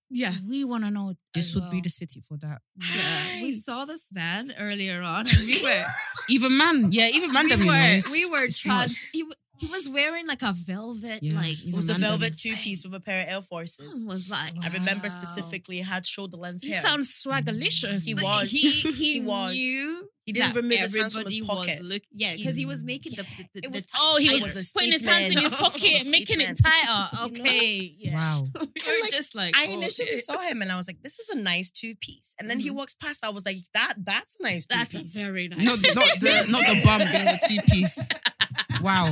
Yeah. We want to know. This as would be well. the city for that. Yeah. We saw this man earlier on and we were Even man, yeah, even man. we them, you were know, it's- we were it's trans nuts. he, w- he was wearing like a velvet Yeah. like It was a Random. velvet two piece with a pair of Air Forces. was like I remember Wow. specifically it had shoulder length He hair. sounds swaggerlicious. He like, was. he he, He was. knew He didn't that remove his hands from everybody his was pocket. look yeah because he was making the the, the, It was- the Oh, he I was, was a putting his street hands in man. his I was a pocket, street making man. it tighter. Okay, yeah. Wow. we And, were like, just like I oh, initially okay. saw him and I was like, this is a nice two piece. And then he Mhm. walks past. I was like, that that's a nice two That's a piece. very nice. Not, not the not the bum being the two piece. Wow.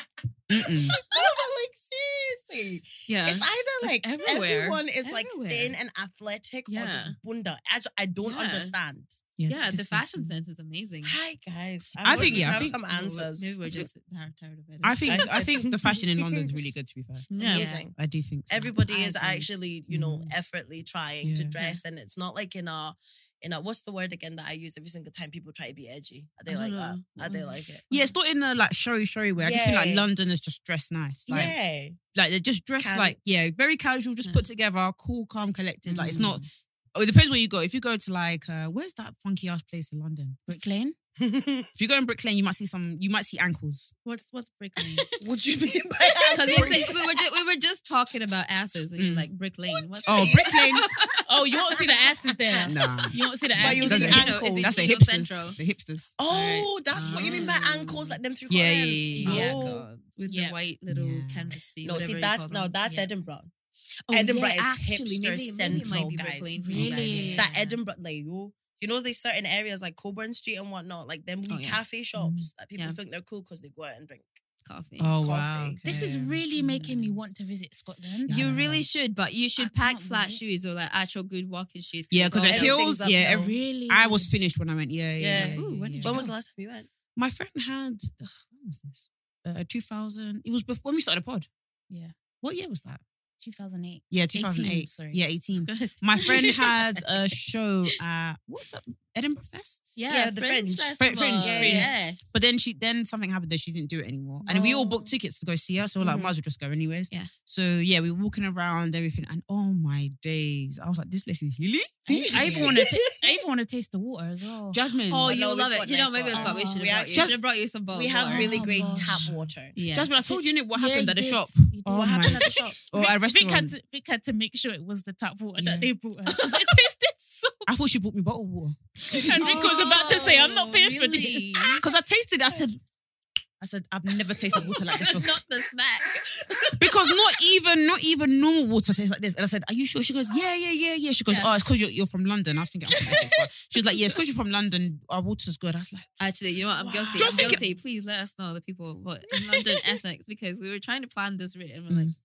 Mm-mm. like seriously. yeah. It's either like everywhere. everyone is like Everywhere. thin and athletic or Yeah. just bunda. I, just- I don't Yeah. understand. Yes, yeah, the this is- fashion sense is amazing. Hi guys. I I'm think, going yeah, to I have think- some answers. Maybe we're just tired, tired of it. I think I- I think the fashion in London is really good. To be fair, It's Yeah. amazing. I do think so. Everybody I is agree. actually, you know, Mm. effortly trying to Yeah. dress, and it's not like in a, in a what's the word again that I use every single time people try to be edgy. Are they I like don't that? know. Are they Mm. like it? Yeah, it's not in a like showy, showy way. I just feel like Yeah. London is just dressed nice. Like, yeah, like they're just dressed Can- like yeah, very casual, just Yeah. put together, cool, calm, collected. Like it's Mhm. not. Oh, it depends where you go. If you go to like, uh, where's that funky ass place in London? Brick Lane. If you go in Brick Lane, you might see some. You might see ankles. what's what's brick lane? what do you mean by Because that? we, said- we were just, we were just talking about asses and you're Mm. like brick lane. What's Oh, Brick Lane. Oh, you won't see the asses there. Nah, You won't see the But asses. you That's see the- ankles. that's the Chico hipsters. Central? The hipsters. Oh, that's what you mean by Ah. ankles, like them three Yeah, quarters. yeah, Oh yeah. my god, with Yeah. the white little Yeah. canvasy. No, whatever see you that's call no, them. that's Yeah. Edinburgh. Oh, Edinburgh yeah, is actually, hipster maybe, maybe it central, might be guys. Brick Lane for you guys, Really? yeah. That Edinburgh, like you, you know, there's certain areas like Coburn Street and whatnot, like them wee Oh, yeah. cafe shops that people Yeah. think they're cool because they go out and drink. coffee. Oh Coffee. wow. This is okay. really making me want to visit Scotland. You Yeah. really should, but you should I pack can't flat wait. shoes or like actual good walking shoes. Yeah, it's because all the downhill. Everything's hills. Yeah, uphill. every, Really? I was finished when I went. Yeah, yeah. Yeah. yeah, Ooh, yeah, when did yeah. you When go? was the last time you went? My friend had. ugh, when was this? Uh, two thousand. It was before when we started the pod. Yeah. What year was that? two thousand eight. Yeah, two thousand eight. eighteen, sorry. Yeah, eighteen. Goodness. My friend had a show at what's that? Edinburgh Fest. Yeah, Yeah, the Fringe. Fringe. Festival. Fringe, yeah, Fringe. yeah. But then she then something happened that she didn't do it anymore. And we all Oh. booked tickets to go see her. So we're like, Mhm. might as well just go anyways. Yeah. So yeah, we were walking around, everything. And oh my days. I was like, this place is hilly. I even want to. I even want to taste the water as well. Jasmine. Oh, Oh, you'll no, love we've it. got You know, nice maybe it's water. what we should We have brought you. actually- Should have brought you some bottles. We have water. really Oh, great gosh. tap water. Yeah. Jasmine, I told you innit, what Yeah, happened at the you shop. did. You did. Oh What my. happened at the shop? Or Vic, at a Vic had restaurant. to, Vic had to make sure it was the tap water Yeah. that they brought her. 'Cause it tasted so I thought she bought me bottled water. good. And Vic was about to say, I'm not paying for this. Really? Because I tasted it, I said, I said, I've never tasted water like this before. Not the smack. Because not even, not even normal water tastes like this. And I said, are you sure? She goes, yeah, yeah, yeah, yeah. She goes, Yeah. oh, it's because you're, you're from London. I was thinking, I'm from Essex. But she was like, yeah, it's because you're from London. Our water's good. I was like, Actually, you know what? I'm Wow. guilty. Just I'm think- guilty. Please let us know the people what in London, Essex, because we were trying to plan this route and we're like,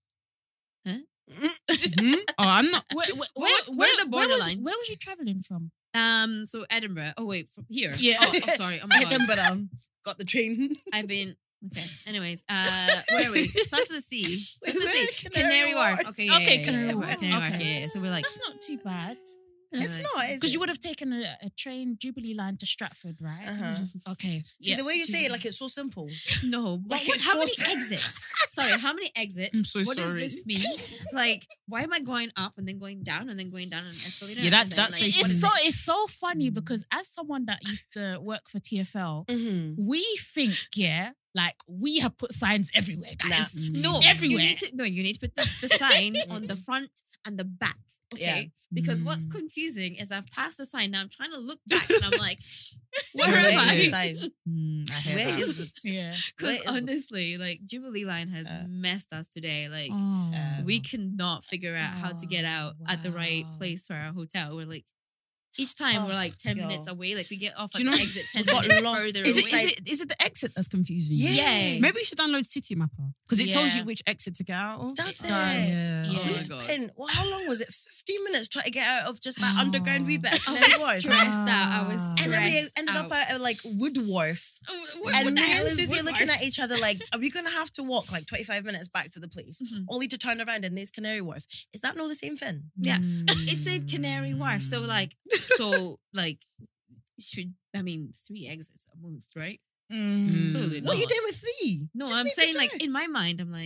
hmm? oh, I'm not. Where, where, Where- where, where's the where was, borderlines? where was you traveling from? um, so Edinburgh. Oh wait, from here. Yeah. Oh, oh, sorry. Oh my god. Edinburgh. um, Got the train. I've been. Okay. Anyways, uh, where are we? Such the sea. Such the Where? sea. Canary Canary Wharf. Wharf. Okay. Yeah, Okay, yeah, Canary yeah, Wharf. yeah, Canary Wharf. Okay. Yeah, yeah. So we're like, That's not too bad. It's like- not, is Because it? you would have taken a, a train Jubilee line to Stratford, right? Uh-huh. Okay. See, yeah. the way you say it, like it's so simple. no. But Like, what, it's how so many sad. exits? Sorry, how many exits? I'm so what sorry. does this mean? Like, why am I going up and then going down and then going down an escalator? Yeah, that- and then, that's like, the- what It's is so it? it's so funny because as someone that used to work for T F L, Mm-hmm. we think, yeah, like we have put signs everywhere, guys. No, Everywhere. You need to, no, you need to put the, the sign on the front and the back. Okay. Yeah. Because what's Mm. confusing is I've passed the sign. Now I'm trying to look back and I'm like, where Where am is the I? sign? Mm, I hear Where that. is it? Yeah. Because Where is it? honestly, like Jubilee Line has Uh, messed us today. Like Oh. Uh, we cannot figure out how to get Oh, out at the right wow. place for our hotel. We're like, each time we're Oh, like ten yo. minutes away. Like we get off Do at you the know- exit ten we got minutes lost. further Is it, away. is, it, is it the exit that's confusing you? Yeah. Maybe you should download City Mapper because it tells Yeah. you which exit to get out of. Does it? Yeah. Yeah. Oh We my God. spent, well, how long was it? fifteen minutes trying to get out of just that Oh. underground wee bit. I And then it was was. stressed out. I was And stressed And then we ended out. up at uh, like Wood Wharf. Oh, what, And what the me hell and is Susie are Woodward? looking at each other like, are we going to have to walk like twenty-five minutes back to the place? Mhm. Only to turn around and there's Canary Wharf. Is that not the same thing? Yeah. Mm. It said Canary Wharf. So like, so like, should I mean three exits at most, right? Mm. Clearly What you not. doing with three? No, Just I'm leave it saying like there. in my mind, I'm like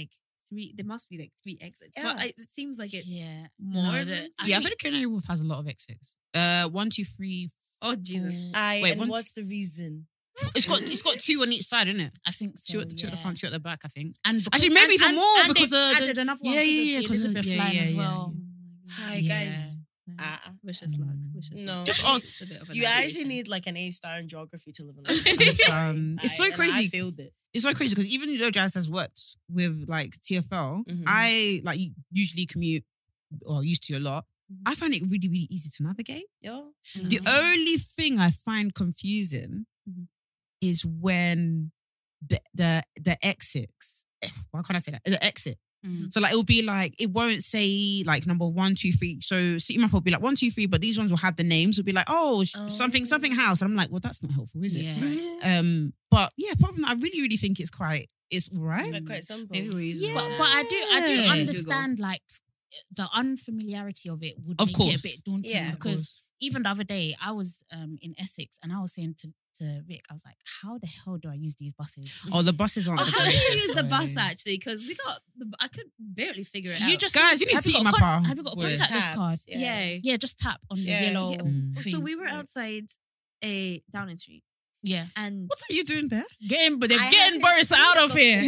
three. There must be like three exits. Yeah. But I, it seems like it's Yeah. more. No, than the- three. Yeah, I think Canary Wharf has a lot of exits. Uh, one, two, three. Oh Jesus! Mm, I Wait, and one- what's the reason? It's got it's got two on each side, isn't it? I think so. Two at, the, two at the yeah. front, two at the back. I think. And because, Actually, maybe and, even and, more and because they of the- added another one yeah, because yeah, of yeah, the 'cause of- Elizabeth yeah, line yeah, as yeah, well. Hi Yeah. guys. Ah. Vicious luck. Mm. Vicious No. luck. Just It's ask- a bit of an You actually aberration. need like an A star in geography to live in It's, London. um, it's so I- and I crazy. failed it. It's so crazy because even though Jazz has worked with like T F L, Mhm. I like usually commute or used to a lot. Mhm. I find it really, really easy to navigate. Yo. The only thing I find confusing Mhm. is when the the the exits. eh, Why can't I say that? The exit. Mm. So like it will be like it won't say like number one, two, three. So City Map will be like one, two, three, but these ones will have the names. It'll be like oh, sh- Oh. something something house, and I'm like, well, that's not helpful, is it? Yeah. Um, but yeah, apart from that, I really really think it's quite it's all right. Like quite simple. Maybe we're using. Yeah. But, but I do I do Yeah. understand like the unfamiliarity of it would Of make it course. a bit daunting Yeah. Of because even the other day I was um in Essex and I was saying to, to Vic, I was like, how the hell do I use these buses? Oh, the buses aren't. Oh, the how do you greatest, use the bus so- actually? Because we got. The, I could barely figure it out. You just Guys, you need have City got a Map. con- Have you got a Word. contactless Tapped, card? Yeah. Yeah, just tap on the Yeah. yellow Yeah. Mm. thing. So we were Yeah. outside a Downing Street, Yeah. and What are you doing there? Getting, but they're I getting haven't Boris seen out it of here.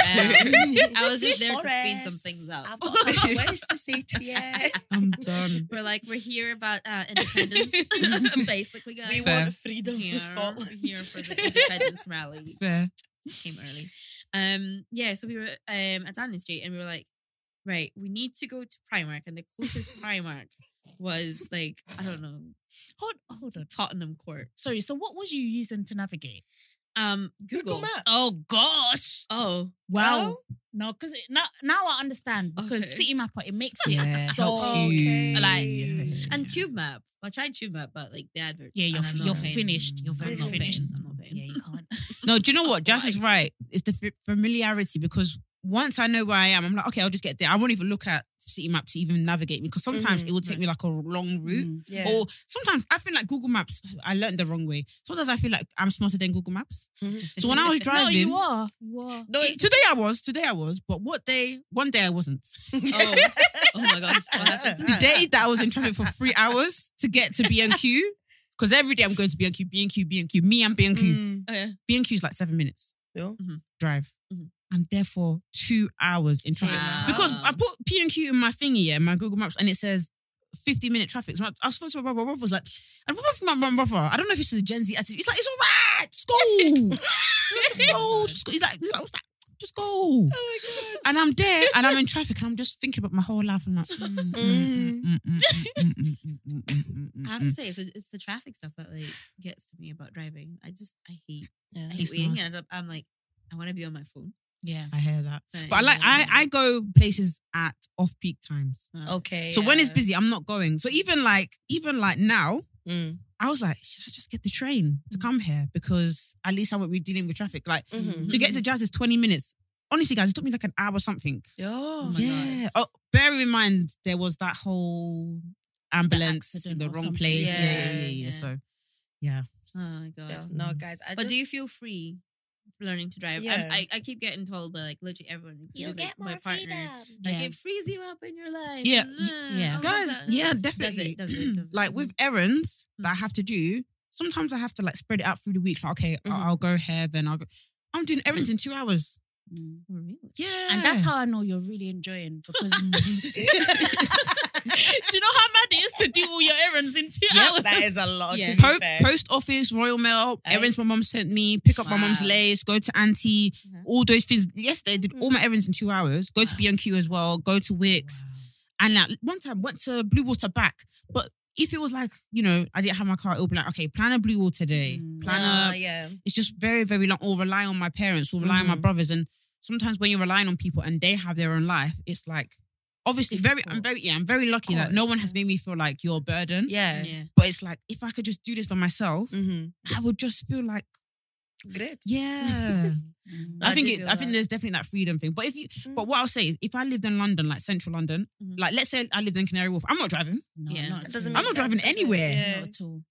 before. I was just there to speed some Boris, things up. I've got- Where's the city? Yeah. I'm done. We're like, we're here about uh, independence, basically, guys. We Fair. want freedom here, for Scotland. we're here for the independence rally. Fair. Came early. Um, yeah, so we were um at Downing Street, and we were like, right, we need to go to Primark, and the closest Primark was like, I don't know, Hold, hold on. Tottenham Court. Sorry. So what was you using to navigate? Um, Google Google. Maps. Oh gosh. Oh, Wow. No, because now now I understand because Okay. City Mapper it makes it Yeah, so helps you. Okay. like Yeah. and Tube Map. I tried Tube Map, but like the adverts. yeah, you're and I'm not you're paying. finished. You're very I'm not finished. paying. I'm not paying. Yeah, you can't. No, do you know what? Jazz is right. It's the f- familiarity because once I know where I am, I'm like, okay, I'll just get there. I won't even look at City Map to even navigate me because sometimes Mhm. it will take me like a long route. Mm. Yeah. Or sometimes I feel like Google Maps, I learned the wrong way. Sometimes I feel like I'm smarter than Google Maps. So when I was driving, No, you are. You are. No, it's today I was, today I was, but what day? One day I wasn't. Oh, oh my gosh, what happened? The day that I was in traffic for three hours to get to B and Q, because every day I'm going to B and Q, B and Q, B and Q. Me and B and Q. Mm. Oh, yeah. B and Q is like seven minutes Yeah. drive. Mhm. I'm there for two hours in traffic. Wow. Because I put P and Q in my thingy, yeah, my Google Maps, and it says fifty minute traffic. So I, I was supposed to my brother, brother was like, and my brother, my brother, I don't know if it's a Gen Z attitude. It's like, it's all right, just go. just go. Just go. He's like, he's like, what's that? Just go. Oh my god. And I'm there and I'm in traffic and I'm just thinking about my whole life. I'm like, mm, mm, mm, mm, mm, mm, mm, mm, mm, mm, mm, I have to mm. say, it's, it's the traffic stuff that like gets to me about driving. I just, I hate, Yeah. I hate It's waiting. nice. And I'm like, I want to be on my phone. Yeah. I hear that. So, But I like, I, I go places at off peak times. uh, Okay. So when it's yeah. busy, I'm not going. So even like, even like now, Mm. I was like, should I just get the train to come here? Because at least I won't be dealing with traffic. Like Mhm. to get to Jazz is twenty minutes. Honestly, guys, it took me like an hour or something. Yo. Oh my yeah. God. Oh, bear in mind, there was that whole ambulance in accident the or wrong something. place. Yeah, yeah, yeah, Yeah, yeah. yeah. So, yeah. Oh my God. Yeah. No, guys. I But just, do you feel free learning to drive? Yeah. I, I I keep getting told by like literally everyone, including, like, my partner, Yeah. like it frees you up in your life. Yeah, and, y- uh, yeah. all of Guys, that. yeah, Does definitely. it? Does it? Does it? Like with errands that I have to do, sometimes I have to like spread it out through the week. Like, okay, Mhm. I'll, I'll go here, then I'll go. I'm doing errands in two hours. Mm. Oh, really? Yeah. And that's how I know you're really enjoying because do you know how mad it is to do all your errands in two Yeah, hours? that is a lot. Yeah. To be Po- fair. post office, Royal Mail, Aye. errands my mum sent me, pick up my mum's Wow. lace, go to Auntie, Uh-huh. all those things. Yesterday, I did all my errands in two hours. Go to B and Q as well, go to Wix. And like one time went to Blue Water back. But if it was like, you know, I didn't have my car, it would be like, okay, plan a Blue Water day. Mm. Plan Ah, a, yeah. it's just very, very long. Or rely on my parents or rely on my Mhm. brothers. And sometimes when you're relying on people and they have their own life, it's like, obviously very, I'm Difficult. very, yeah, I'm very lucky that no one has made me feel like you're a burden. Yeah. Yeah. But it's like, if I could just do this for myself, Mm-hmm. I would just feel like, Great. yeah. Mm. I think do it, feel I think that. there's definitely that freedom thing. But if you, Mm. but what I'll say is, if I lived in London, like central London, Mhm. like let's say I lived in Canary Wharf, I'm not driving. No, Yeah. not That at doesn't all. I'm not driving does it? anywhere. Yeah. Not at all.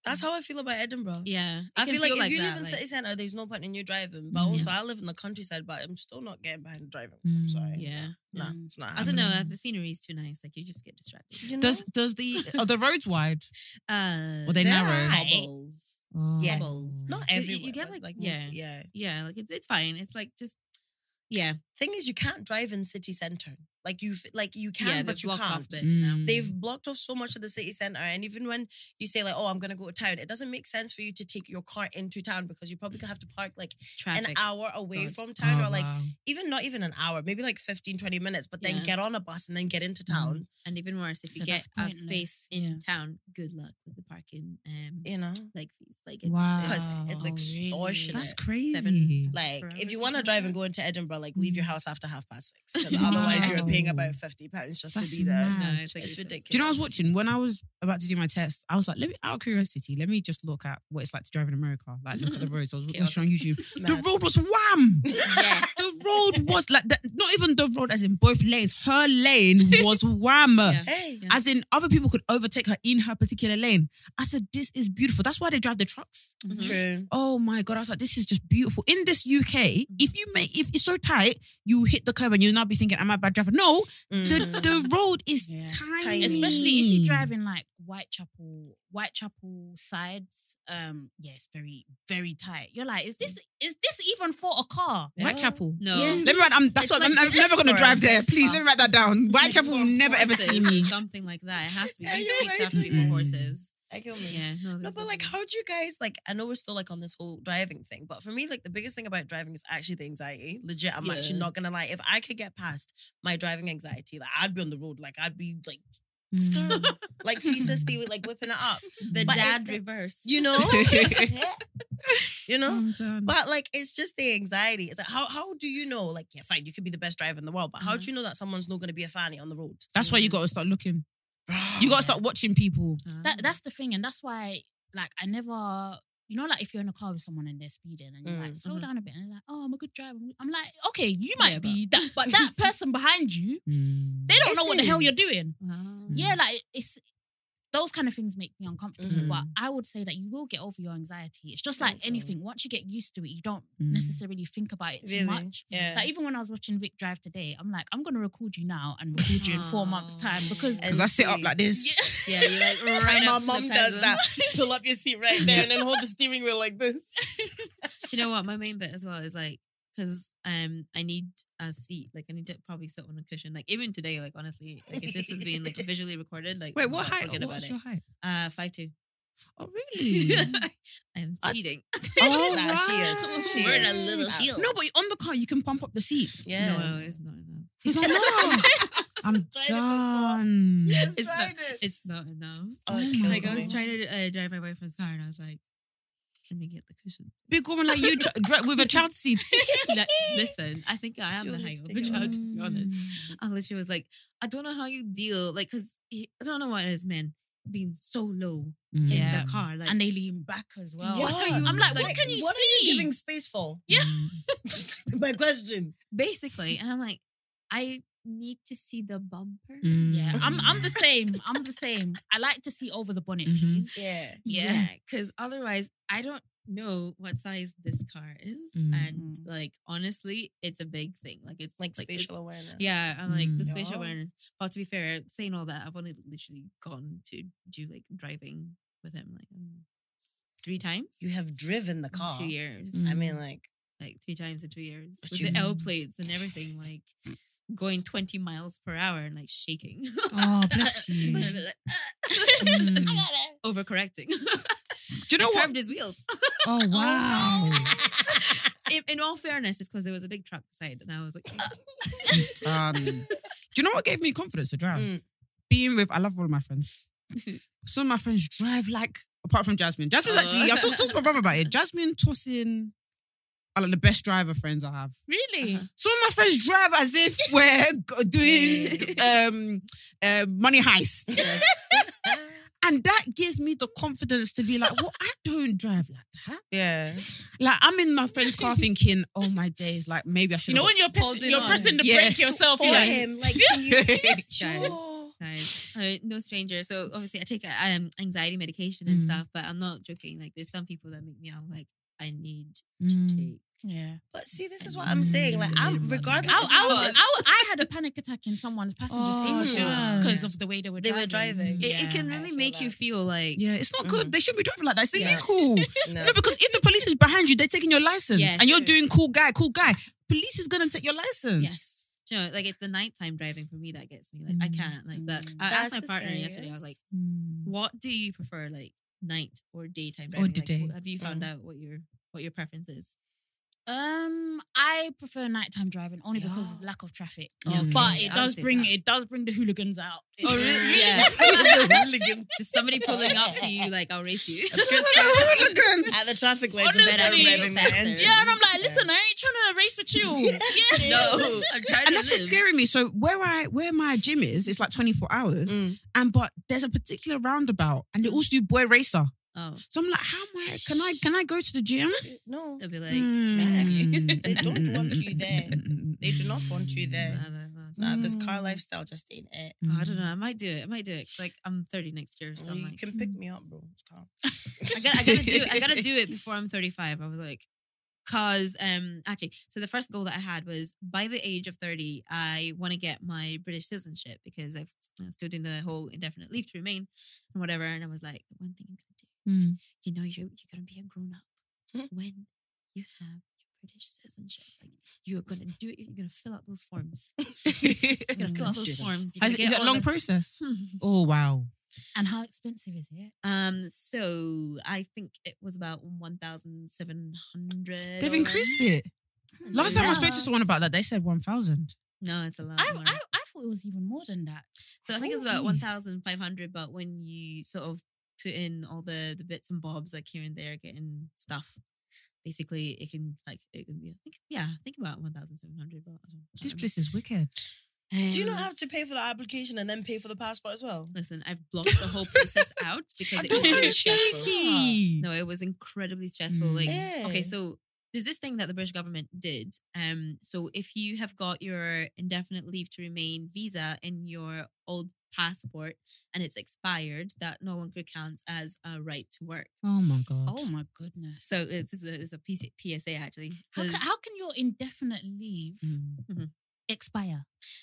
That's how I feel about Edinburgh. Yeah. I can feel like if like you that, live in like- city centre, there's no point in you driving. But Mm. also, I live in the countryside, but I'm still not getting behind driving. I'm Mm. sorry. Yeah. Nah, Mm. it's not I don't happening. know. The scenery is too nice. Like you just get distracted. You know? Does does the are the roads wide? Uh, Or they they're narrow? high. Hobbles. Oh. Yeah. Hobbles. Not You- everywhere. you get, but, like- like yeah. most, yeah. Yeah, like it's it's fine. It's like just yeah. Thing is, you can't drive in city centre. Like you, f- like you can, yeah, but they've you blocked can't. off bits now. Mm. They've blocked off so much of the city centre, and even when you say like, "Oh, I'm gonna go to town," it doesn't make sense for you to take your car into town because you probably gonna have to park like Traffic. an hour away God. from town, Oh, or like wow. even not even an hour, maybe like fifteen, twenty minutes, but then Yeah. get on a bus and then get into town. And even worse, if you So get that's a space pointless, in yeah. town, good luck with the parking um You know, like fees. Like it's Wow. because it's, it's Oh, extortionate. That's seven crazy. Like, per if hour, you something want to like drive that. and go into Edinburgh, like leave your house after half past six, because Wow. otherwise you're paying about fifty pounds just That's to be there. mad. No, it's like It's it's ridiculous. Do you know what I was watching when I was about to do my test? I was like, let me out of curiosity, let me just look at what it's like to drive in America. Like, look at the roads. I was Chaotic. watching on YouTube. The Mad. road was wham. Yes. The road was like that. Not even the road, as in both lanes. Her lane was wham. Yeah. Hey, Yeah. As in, other people could overtake her in her particular lane. I said, this is beautiful. That's why they drive the trucks. Mhm. true. Oh my God. I was like, this is just beautiful. In this U K, if you make, if it's so tight, you hit the curb and you'll now be thinking, am I a bad driver? No, the, Mm. the road is Yeah. tiny. tiny. Especially if you drive in like Whitechapel, Whitechapel sides. Um, yeah, it's very, very tight. You're like, is this is this even for a car? Yeah. Whitechapel. No. Yeah. Let me write. I'm, that's It's what like- I'm, I'm never going to Sorry, drive there. yes, Please ma'am. let me write that down. Whitechapel will For never ever see horses or me. Something like that. It has to be. Yeah, These you're streets right. have to be for horses. I kill me. Yeah. No, No, there's but like, nothing. how do you guys like? I know we're still like on this whole driving thing, but for me, like the biggest thing about driving is actually the anxiety. Legit, I'm Yeah. actually not gonna lie. If I could get past my driving anxiety, like I'd be on the road, like I'd be like, Mm. like three sixty with like whipping it up, the but dad it's the- reverse. you know, you know. I'm done. But like, it's just the anxiety. It's like, how how do you know? Like, yeah, fine, you could be the best driver in the world, but how Mhm. do you know that someone's not going to be a fanny on the road? That's why you got to start looking. You got to start watching people. Uh, That that's the thing, and that's why, like, I never, you know, like if you're in a car with someone and they're speeding, and you're like, Mm. slow Mhm. down a bit, and they're like, oh, I'm a good driver. I'm like, okay, you might Yeah, be that, but that person behind you, Mm. they don't know what the hell Isn't. you're doing. wow. Yeah, like it's those kind of things make me uncomfortable. Mhm. But I would say that you will get over your anxiety. It's just like Okay. anything. Once you get used to it, you don't Mm. necessarily think about it too Really? much. Yeah. Like even when I was watching Vic drive today, I'm like, I'm gonna record you now and record you in four months' time because Because I sit up like this. yeah, Yeah, you like right my up to the mom does pedal. that. Pull up your seat right there and then hold the steering wheel like this. Do you know what? My main bit as well is like, because um, I need a seat. Like, I need to probably sit on a cushion. Like, even today, like, honestly, like, if this was being like visually recorded, like, Wait, what I'll height? Forget about What's it. your height? Uh, five two. Oh, really? I'm I- cheating. Oh, Nah, she is. right. She We're in a is. little Nah. heel. No, but on the car, you can pump up the seat. Yeah. No, it's not enough. It's not enough. I'm Tried it before. done. Yes, It's tried not. it. It's not enough. Oh, it Oh kills my Like, I me. was trying to uh, drive my boyfriend's car, and I was like, "Can we get the cushion?" Big woman like you dri- dri- with a child seat. Like, listen, I think I am She'll the need height to of take a it child, off. to be honest. I literally was like, I don't know how you deal, like, because I don't know what it is, man, being so low in Yeah. the car. Like, and they lean back as well. Yeah. What are you- I'm like, like, what can you what see? are you giving space for? Yeah. My question. basically, and I'm like, I need to see the bumper. Mm. Yeah, I'm I'm the same. I'm the same. I like to see over the bonnet, Mhm. please. Yeah. Yeah, because otherwise, I don't know what size this car is, Mm. and Mm. like honestly, it's a big thing. Like it's Like it's- spatial awareness. Yeah, I'm like the Mm. spatial Yeah. awareness. But to be fair, saying all that, I've only literally gone to do like driving with him like I don't know, three times You have driven the in car. two years. Mm. I mean, like, Like three times in two years But with you- the L plates and everything, like going twenty miles per hour and like shaking. Oh, bless you. And I'd be like, Mm. overcorrecting. Do you know I what? curved his wheels. Oh, wow. in, in all fairness, it's because there was a big truck beside, and I was like, Um, do you know what gave me confidence to drive? Mm. Being with, I love all of my friends. Some of my friends drive like, apart from Jasmine. Jasmine's Oh. actually, I've talked talked to my brother about it. Jasmine, Tossin are like the best driver friends I have. Really? Uh-huh. Some of my friends drive as if we're g- doing um, uh, money heist. And that gives me the confidence to be like, well, I don't drive like that. yeah. Like, I'm in my friend's car thinking, oh, my days, like, maybe I should You know when you're, press- Holding you're on. pressing the Yeah. brake yourself, For you're like, him, like, can you... Guys. Sure. guys. Uh, no stranger. So obviously I take um, anxiety medication and Mm. stuff, but I'm not joking. Like there's some people that make me out like I need Mm. to take. Yeah. But see, this is what I'm saying. Like, I'm regardless. I, of I, was, what- I, was, I had a panic attack in someone's passenger Oh, seat yeah. because of the way they were They driving. were driving. It, it can I really feel make you that. feel like Yeah, it's not good. Mhm. They shouldn't be driving like that. It's Yeah. illegal. No. No, because if the police is behind you, they're taking your license, Yes. and you're doing cool guy, cool guy. Police is gonna take your license. yes. You know, like it's the nighttime driving for me that gets me. Like I Mm. can't like that. Mm. I That's asked my the partner yesterday. I was scariest. like, Mm. "What do you prefer, like night or daytime Or driving? the Like, day. wh- Have you found Mm. out what your what your preference is?" Um, I prefer nighttime driving only because Yeah. lack of traffic. Okay. But it I does would say bring that. it does bring the hooligans out. Oh, really? Yeah. Hooligan. Just somebody pulling up to you, like I'll race you. Hooligan. At the traffic lights, Honestly, and then Honestly, revving their faster. engine. Yeah, and I'm like, listen, I ain't trying to race with you. Yeah. No, I'm trying And to that's what's live. scaring me. So where I where my gym is, it's like twenty-four hours. Mm. And but there's a particular roundabout, and they also do boy racer. Oh, So I'm like, how am I? Can I can I go to the gym? No, they'll be like, Mm. basically. They don't want you there. They do not want you there. Nah, nah, nah. Nah, this Mm. car lifestyle just ain't it. Oh, I don't know. I might do it. I might do it. 'Cause, like I'm thirty next year, so Well, I'm you like, can pick me up, bro. It's calm. I gotta, I gotta do it. I gotta do it before I'm thirty-five. I was like, cause um, actually, so the first goal that I had was by the age of thirty, I want to get my British citizenship because I've, I'm still doing the whole indefinite leave to remain and whatever. And I was like, the one thing I'm gonna do, Mm. you know, you're you're gonna be a grown up Mhm. when you have your British citizenship. Like you're gonna do it. You're gonna fill out those forms. You're gonna fill out those forms. You're Has- gonna Is get it a all long the- process? Oh wow. And how expensive is it? Um, so I think it was about one thousand seven hundred. They've increased it. Last time I spoke to someone about that, they said one thousand. No, it's a lot I, more. I I thought it was even more than that. so I think it's about Holy. one thousand five hundred. But when you sort of put in all the the bits and bobs, like here and there, getting stuff, basically it can like it can be. I think yeah, I think about one thousand seven hundred. But I don't, I This don't place is wicked. Do you know. not Um, have to pay for the application and then pay for the passport as well? Listen, I've blocked the whole process out because it was That's very so stressful. cheeky. No, it was incredibly stressful. Mm. Like, Yeah. okay, so there's this thing that the British government did. Um, so if you have got your indefinite leave to remain visa in your old passport and it's expired, that no longer counts as a right to work. Oh my god. Oh my goodness. So it's, it's a, it's a P C P S A actually. how, 'Cause- can, how can your indefinite leave Mm. expire?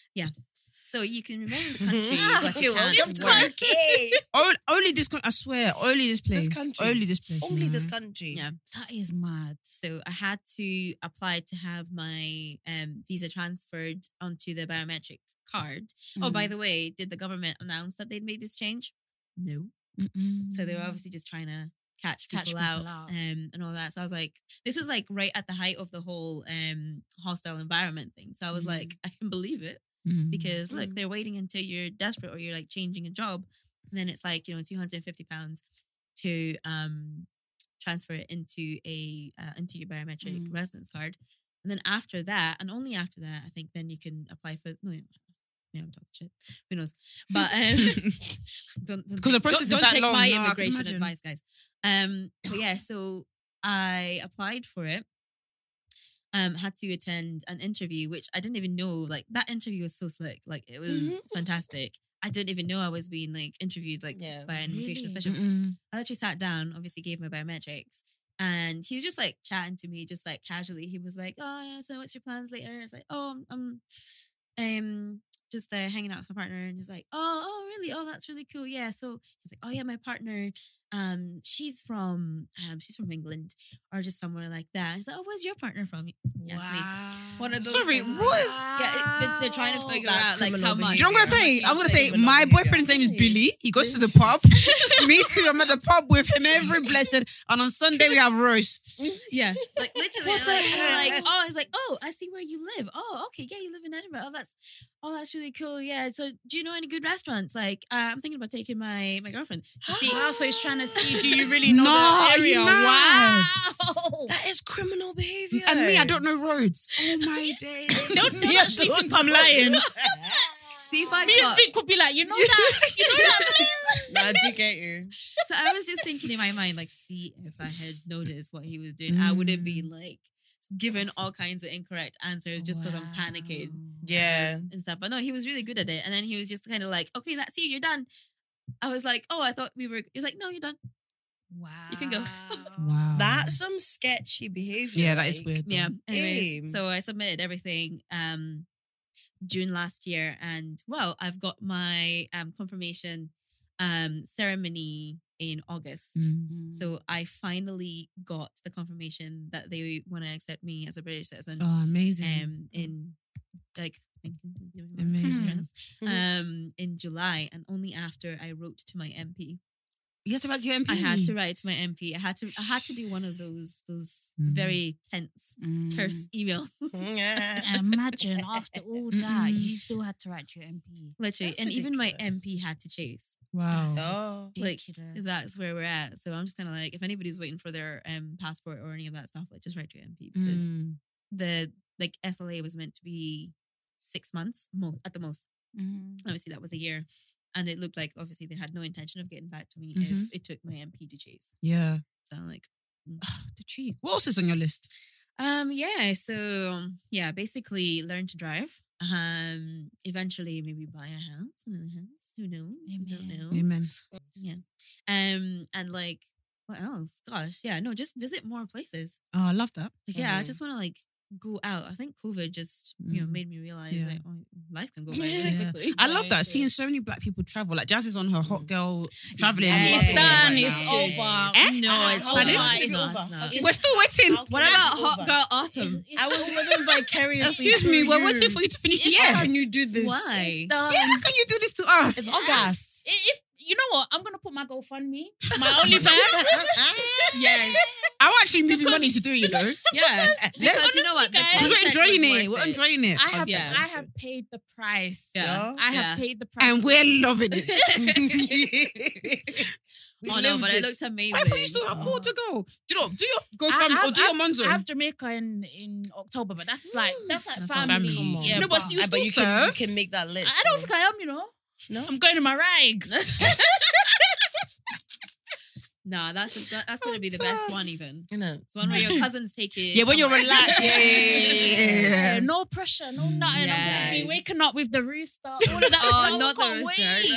so you can remain in the country, Ah, but you okay, can't welcome to work. U K. O- only this. con- I swear. Only this place. country. Only this place. Only you this know? country. Yeah. That is mad. So I had to apply to have my um, visa transferred onto the biometric card. Oh, by Mm. the way, did the government announce that they'd made this change? No. Mm-mm. So they were obviously just trying to catch people, Catch people out, out. Um, and all that. So I was like, this was like right at the height of the whole um, hostile environment thing. So I was Mm. like, I can believe it Mm. because look, Mm. they're waiting until you're desperate or you're like changing a job. And then it's like, you know, two hundred fifty pounds to um, transfer it into a uh, into your biometric Mm. residence card. And then after that, and only after that, I think then you can apply for no, yeah, I'm talking shit. Who knows? But um, don't don't 'Cause the take- process is don't, don't that take long. my No, I can immigration imagine. advice, guys. Um, but yeah, so I applied for it. Um, had to attend an interview, which I didn't even know. Like that interview was so slick. Like it was Mhm. fantastic. I didn't even know I was being like interviewed like Yeah. by an immigration Really? official. Mm-mm. I actually sat down, obviously gave my biometrics, and he's just like chatting to me, just like casually. He was like, "Oh yeah, so what's your plans later?" I was like, "Oh, I'm, I'm um, just uh, hanging out with my partner," and he's like, "Oh, oh, really? Oh, that's really cool. Yeah." So he's like, "Oh yeah, my partner, um, she's from, um, she's from England or just somewhere like that." He's like, "Oh, where's your partner from?" Yeah, it's me. One of those. Sorry, cases. what is- Yeah, it, they're, they're trying to figure That's out like how criminal much. Do you know what I'm gonna say? Yeah. I'm gonna say Criminal my behavior. boyfriend's name is Billy. He goes to the pub. Me too. I'm at the pub with him every blessed. And on Sunday we have roast. Yeah, like literally, What the like, they were like, heck? oh, it's like, oh, I see where you live. Oh, okay, yeah, you live in Edinburgh. Oh, that's, oh, that's really cool. Yeah. So, do you know any good restaurants? Like, uh, I'm thinking about taking my my girlfriend. to see- Wow, so he's trying to see, do you really know No, the area? you mad. Wow. That is criminal behavior. And me, I don't know roads. Oh my days. Don't, don't Yeah, actually don't- think I'm lying. see if I Me and got. Vic could be like, you know that? You know that place? Nah, I do get you. So I was just thinking in my mind, like, see if I had noticed what he was doing, I would have been like given all kinds of incorrect answers just because I'm panicking Yeah. and stuff. But no, he was really good at it. And then he was just kind of like, okay, that's you, you're done. I was like, oh, I thought we were. He's like, no, you're done. Wow. You can go. Wow. That's some sketchy behavior. Yeah, that is like. weird. though. Yeah. Anyways, Aim. so I submitted everything um June last year, and well, I've got my um confirmation um ceremony in August. Mm. So I finally got the confirmation that they want to accept me as a British citizen. Oh, amazing. Um, in like Amazing. um in July, and only after I wrote to my M P. You had to write to your M P. I had to write to my M P. I had to I had to do one of those those Mm. very tense, terse emails. Yeah. Imagine after all that, Mm-mm. you still had to write to your M P. Literally, That's and even my ridiculous. M P had to chase. Wow. Oh. Like, Ridiculous. That's where we're at. So I'm just kind of like, if anybody's waiting for their um passport or any of that stuff, like just write to your M P, because Mm. the like S L A was meant to be six months mo- at the most. Mhm. Obviously, that was a year, and it looked like obviously they had no intention of getting back to me Mhm. if it took my M P to chase. Yeah. So I'm like, The cheek. What else is on your list? um, yeah. So yeah, basically learn to drive. Um, eventually maybe buy a house, another house. Who knows? I don't Amen. know. Amen. Yeah. Um, and like, what else? Gosh, yeah, no, just visit more places. Oh, I love that. Like, yeah, I Mhm. just want to like go out. I think COVID just, you know, Mm. made me realize Yeah. like, oh, life can go by really Yeah. quickly. I love that. Very Seeing so many black people travel. Like Jazz is on her hot girl traveling. Yes. It's holiday done. right It's now. over. Eh? No, Ah, it's how not. over. It's It's not. over. It's not. It's- We're still waiting. How What can about it be Hot over? Girl Autumn? It's- it's I was living vicariously. Excuse me. through We're you. waiting for you to finish the It's year. How can you do this? Why? It's done. Yeah, how can you do this to us? It's August. If you know what, I'm gonna put my GoFundMe, my OnlyFans. Yes. I'm actually moving money to do it, you know. Yes. Because you know what? The Honestly, guys. We're content enjoying was it. worth We're enjoying it. I have, Yeah. I have paid the price. Yeah. I have Yeah. paid the price, And we're loving it. We Oh no, but lived it looked amazing. Why can't you still have more to go? Do you know? Do your go I- fam I- or do your I- Monzo? I have Jamaica in, in October, but that's like that's like That's not family. family. Come on. Yeah, No, but but you Ah, but you still can, you serve. can make that list. I don't though. think I am. You know, No. I'm going to my rags. Nah, that's the, that's gonna be the best one. Even You know. it's one where your cousins take you. Yeah, when you're somewhere. relaxed. Yeah, yeah, yeah, yeah, yeah. No pressure, no nothing. I'm gonna be Yes. waking up with the rooster. All of that. Oh, I not the can't rooster. wait.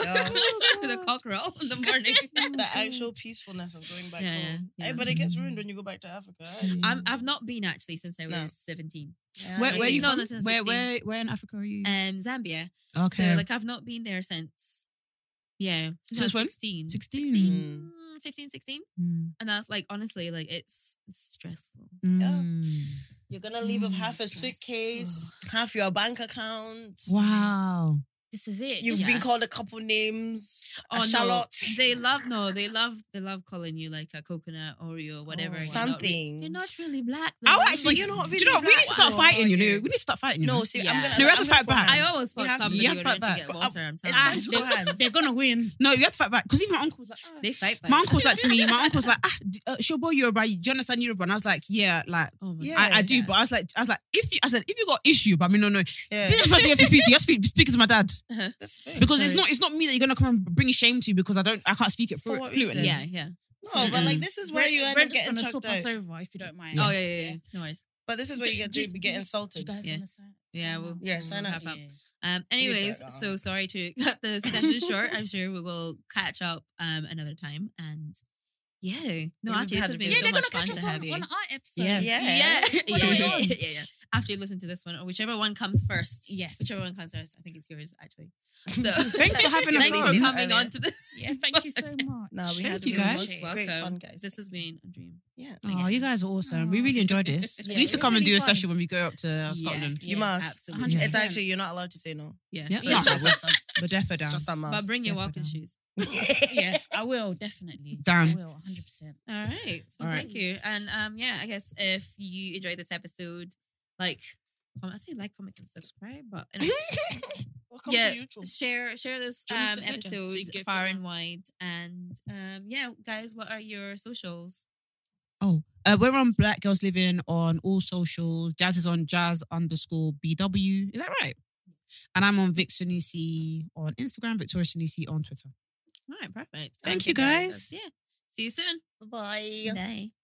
No. The cockerel in the morning. The actual peacefulness of going back Yeah, home. yeah, Hey, yeah. but it gets ruined when you go back to Africa. eh? I'm, I've not been actually since I was No. seventeen. Yeah, Where, I where are see. you No, from? no, since where, sixteen. where, where in Africa are you? Um, Zambia. Okay. So like I've not been there since. Yeah, since, I was Since when? sixteen. sixteen. sixteen, Mm. mm, fifteen, sixteen. Mm. And that's like honestly, like it's, it's stressful. Mm. You're gonna leave with half a Stressful. suitcase, half your bank account. Wow. This is it. You've Yeah. been called a couple names. Oh a no, shallot. they love no, they love they love calling you like a coconut Oreo, whatever. Oh, You're not re- something. You're not really black. I'll though. actually. But you're not do you really know what? We need to black. start Wow. fighting. You know. Yeah. We need to start fighting. You know? No, see, Yeah. I'm gonna. No, we have I'm to gonna fight throw back. I hands. almost We fought have to- somebody You have to who fight wanted to back. get water. I'm It's telling Ah, time you. to they, throw hands. they're gonna win. No, you have to fight back because even my uncle was like, ah. They fight. My uncle was like to me. My uncle was like, ah, d- uh, Shobo Yoruba. Do you understand Yoruba? And I was like, yeah, like. Oh my Yeah. God. I, I do, but I was like, I was like, if you, I said, if you got issue, but I mean, no, no, Yeah. this is the person you have to speak to. You have to speak, speaking to my dad That's the thing. because it's Sorry. not, it's not me that you're gonna come and bring shame to because I don't, I can't speak it For flu- what fluently. reason? Yeah, yeah. No, but like this is where you end up Brent's getting gonna chucked swap us out. over if you don't mind. Oh yeah, yeah, yeah. No worries. But this is where you get to Do- get do- insulted. Do you guys Yeah. wanna sign? Yeah, sign we'll, up? Yeah, we'll sign up. wrap up. Yeah. Um. Anyways, that so down. sorry to cut the session short. I'm sure we will catch up um another time. And yeah, no, Yeah, we've actually, this had has a been bit- Yeah, so they're much gonna fun catch to us have on, you. on our episode. Yeah. Yeah. Yeah, yeah, What's yeah, going yeah, on? yeah, yeah. After you listen to this one, or whichever one comes first, Yes. whichever one comes first, I think it's yours actually. So Thanks for having us thanks on. for coming Earlier. on to the. Yeah, thank you so much. No, we Thank had you, a guys. really Most great welcome. fun, guys. This has been a dream. Yeah. Oh, you guys are awesome. We Aw. really enjoyed this. Yeah, we need to it come was and do really a fun. session when we go up to uh, Scotland. You Yeah, must. absolutely. Yeah. It's actually you're not allowed to say no. Yeah. Yeah. So Yeah. it's just- We're definitely down. It's just a must. But bring your Definitely walking down. shoes. Yeah, I will definitely. Down. I will, one hundred percent. All right. So All right. thank you. And um, yeah, I guess if you enjoyed this episode, like, comment, I say like, comment, and subscribe. But anyway, Welcome yeah, to YouTube. share share this Do you wanna um say that, Jen? So episode you get far further? and wide. And um, yeah, guys, what are your socials? Oh, uh, we're on Black Girls Living on all socials. Jazz is on Jazz underscore B W. Is that right? And I'm on Vic Sanusi on Instagram, Victoria Sanusi on Twitter. All right, perfect. Thank Okay, you, guys. Yeah. See you soon. Bye. Bye.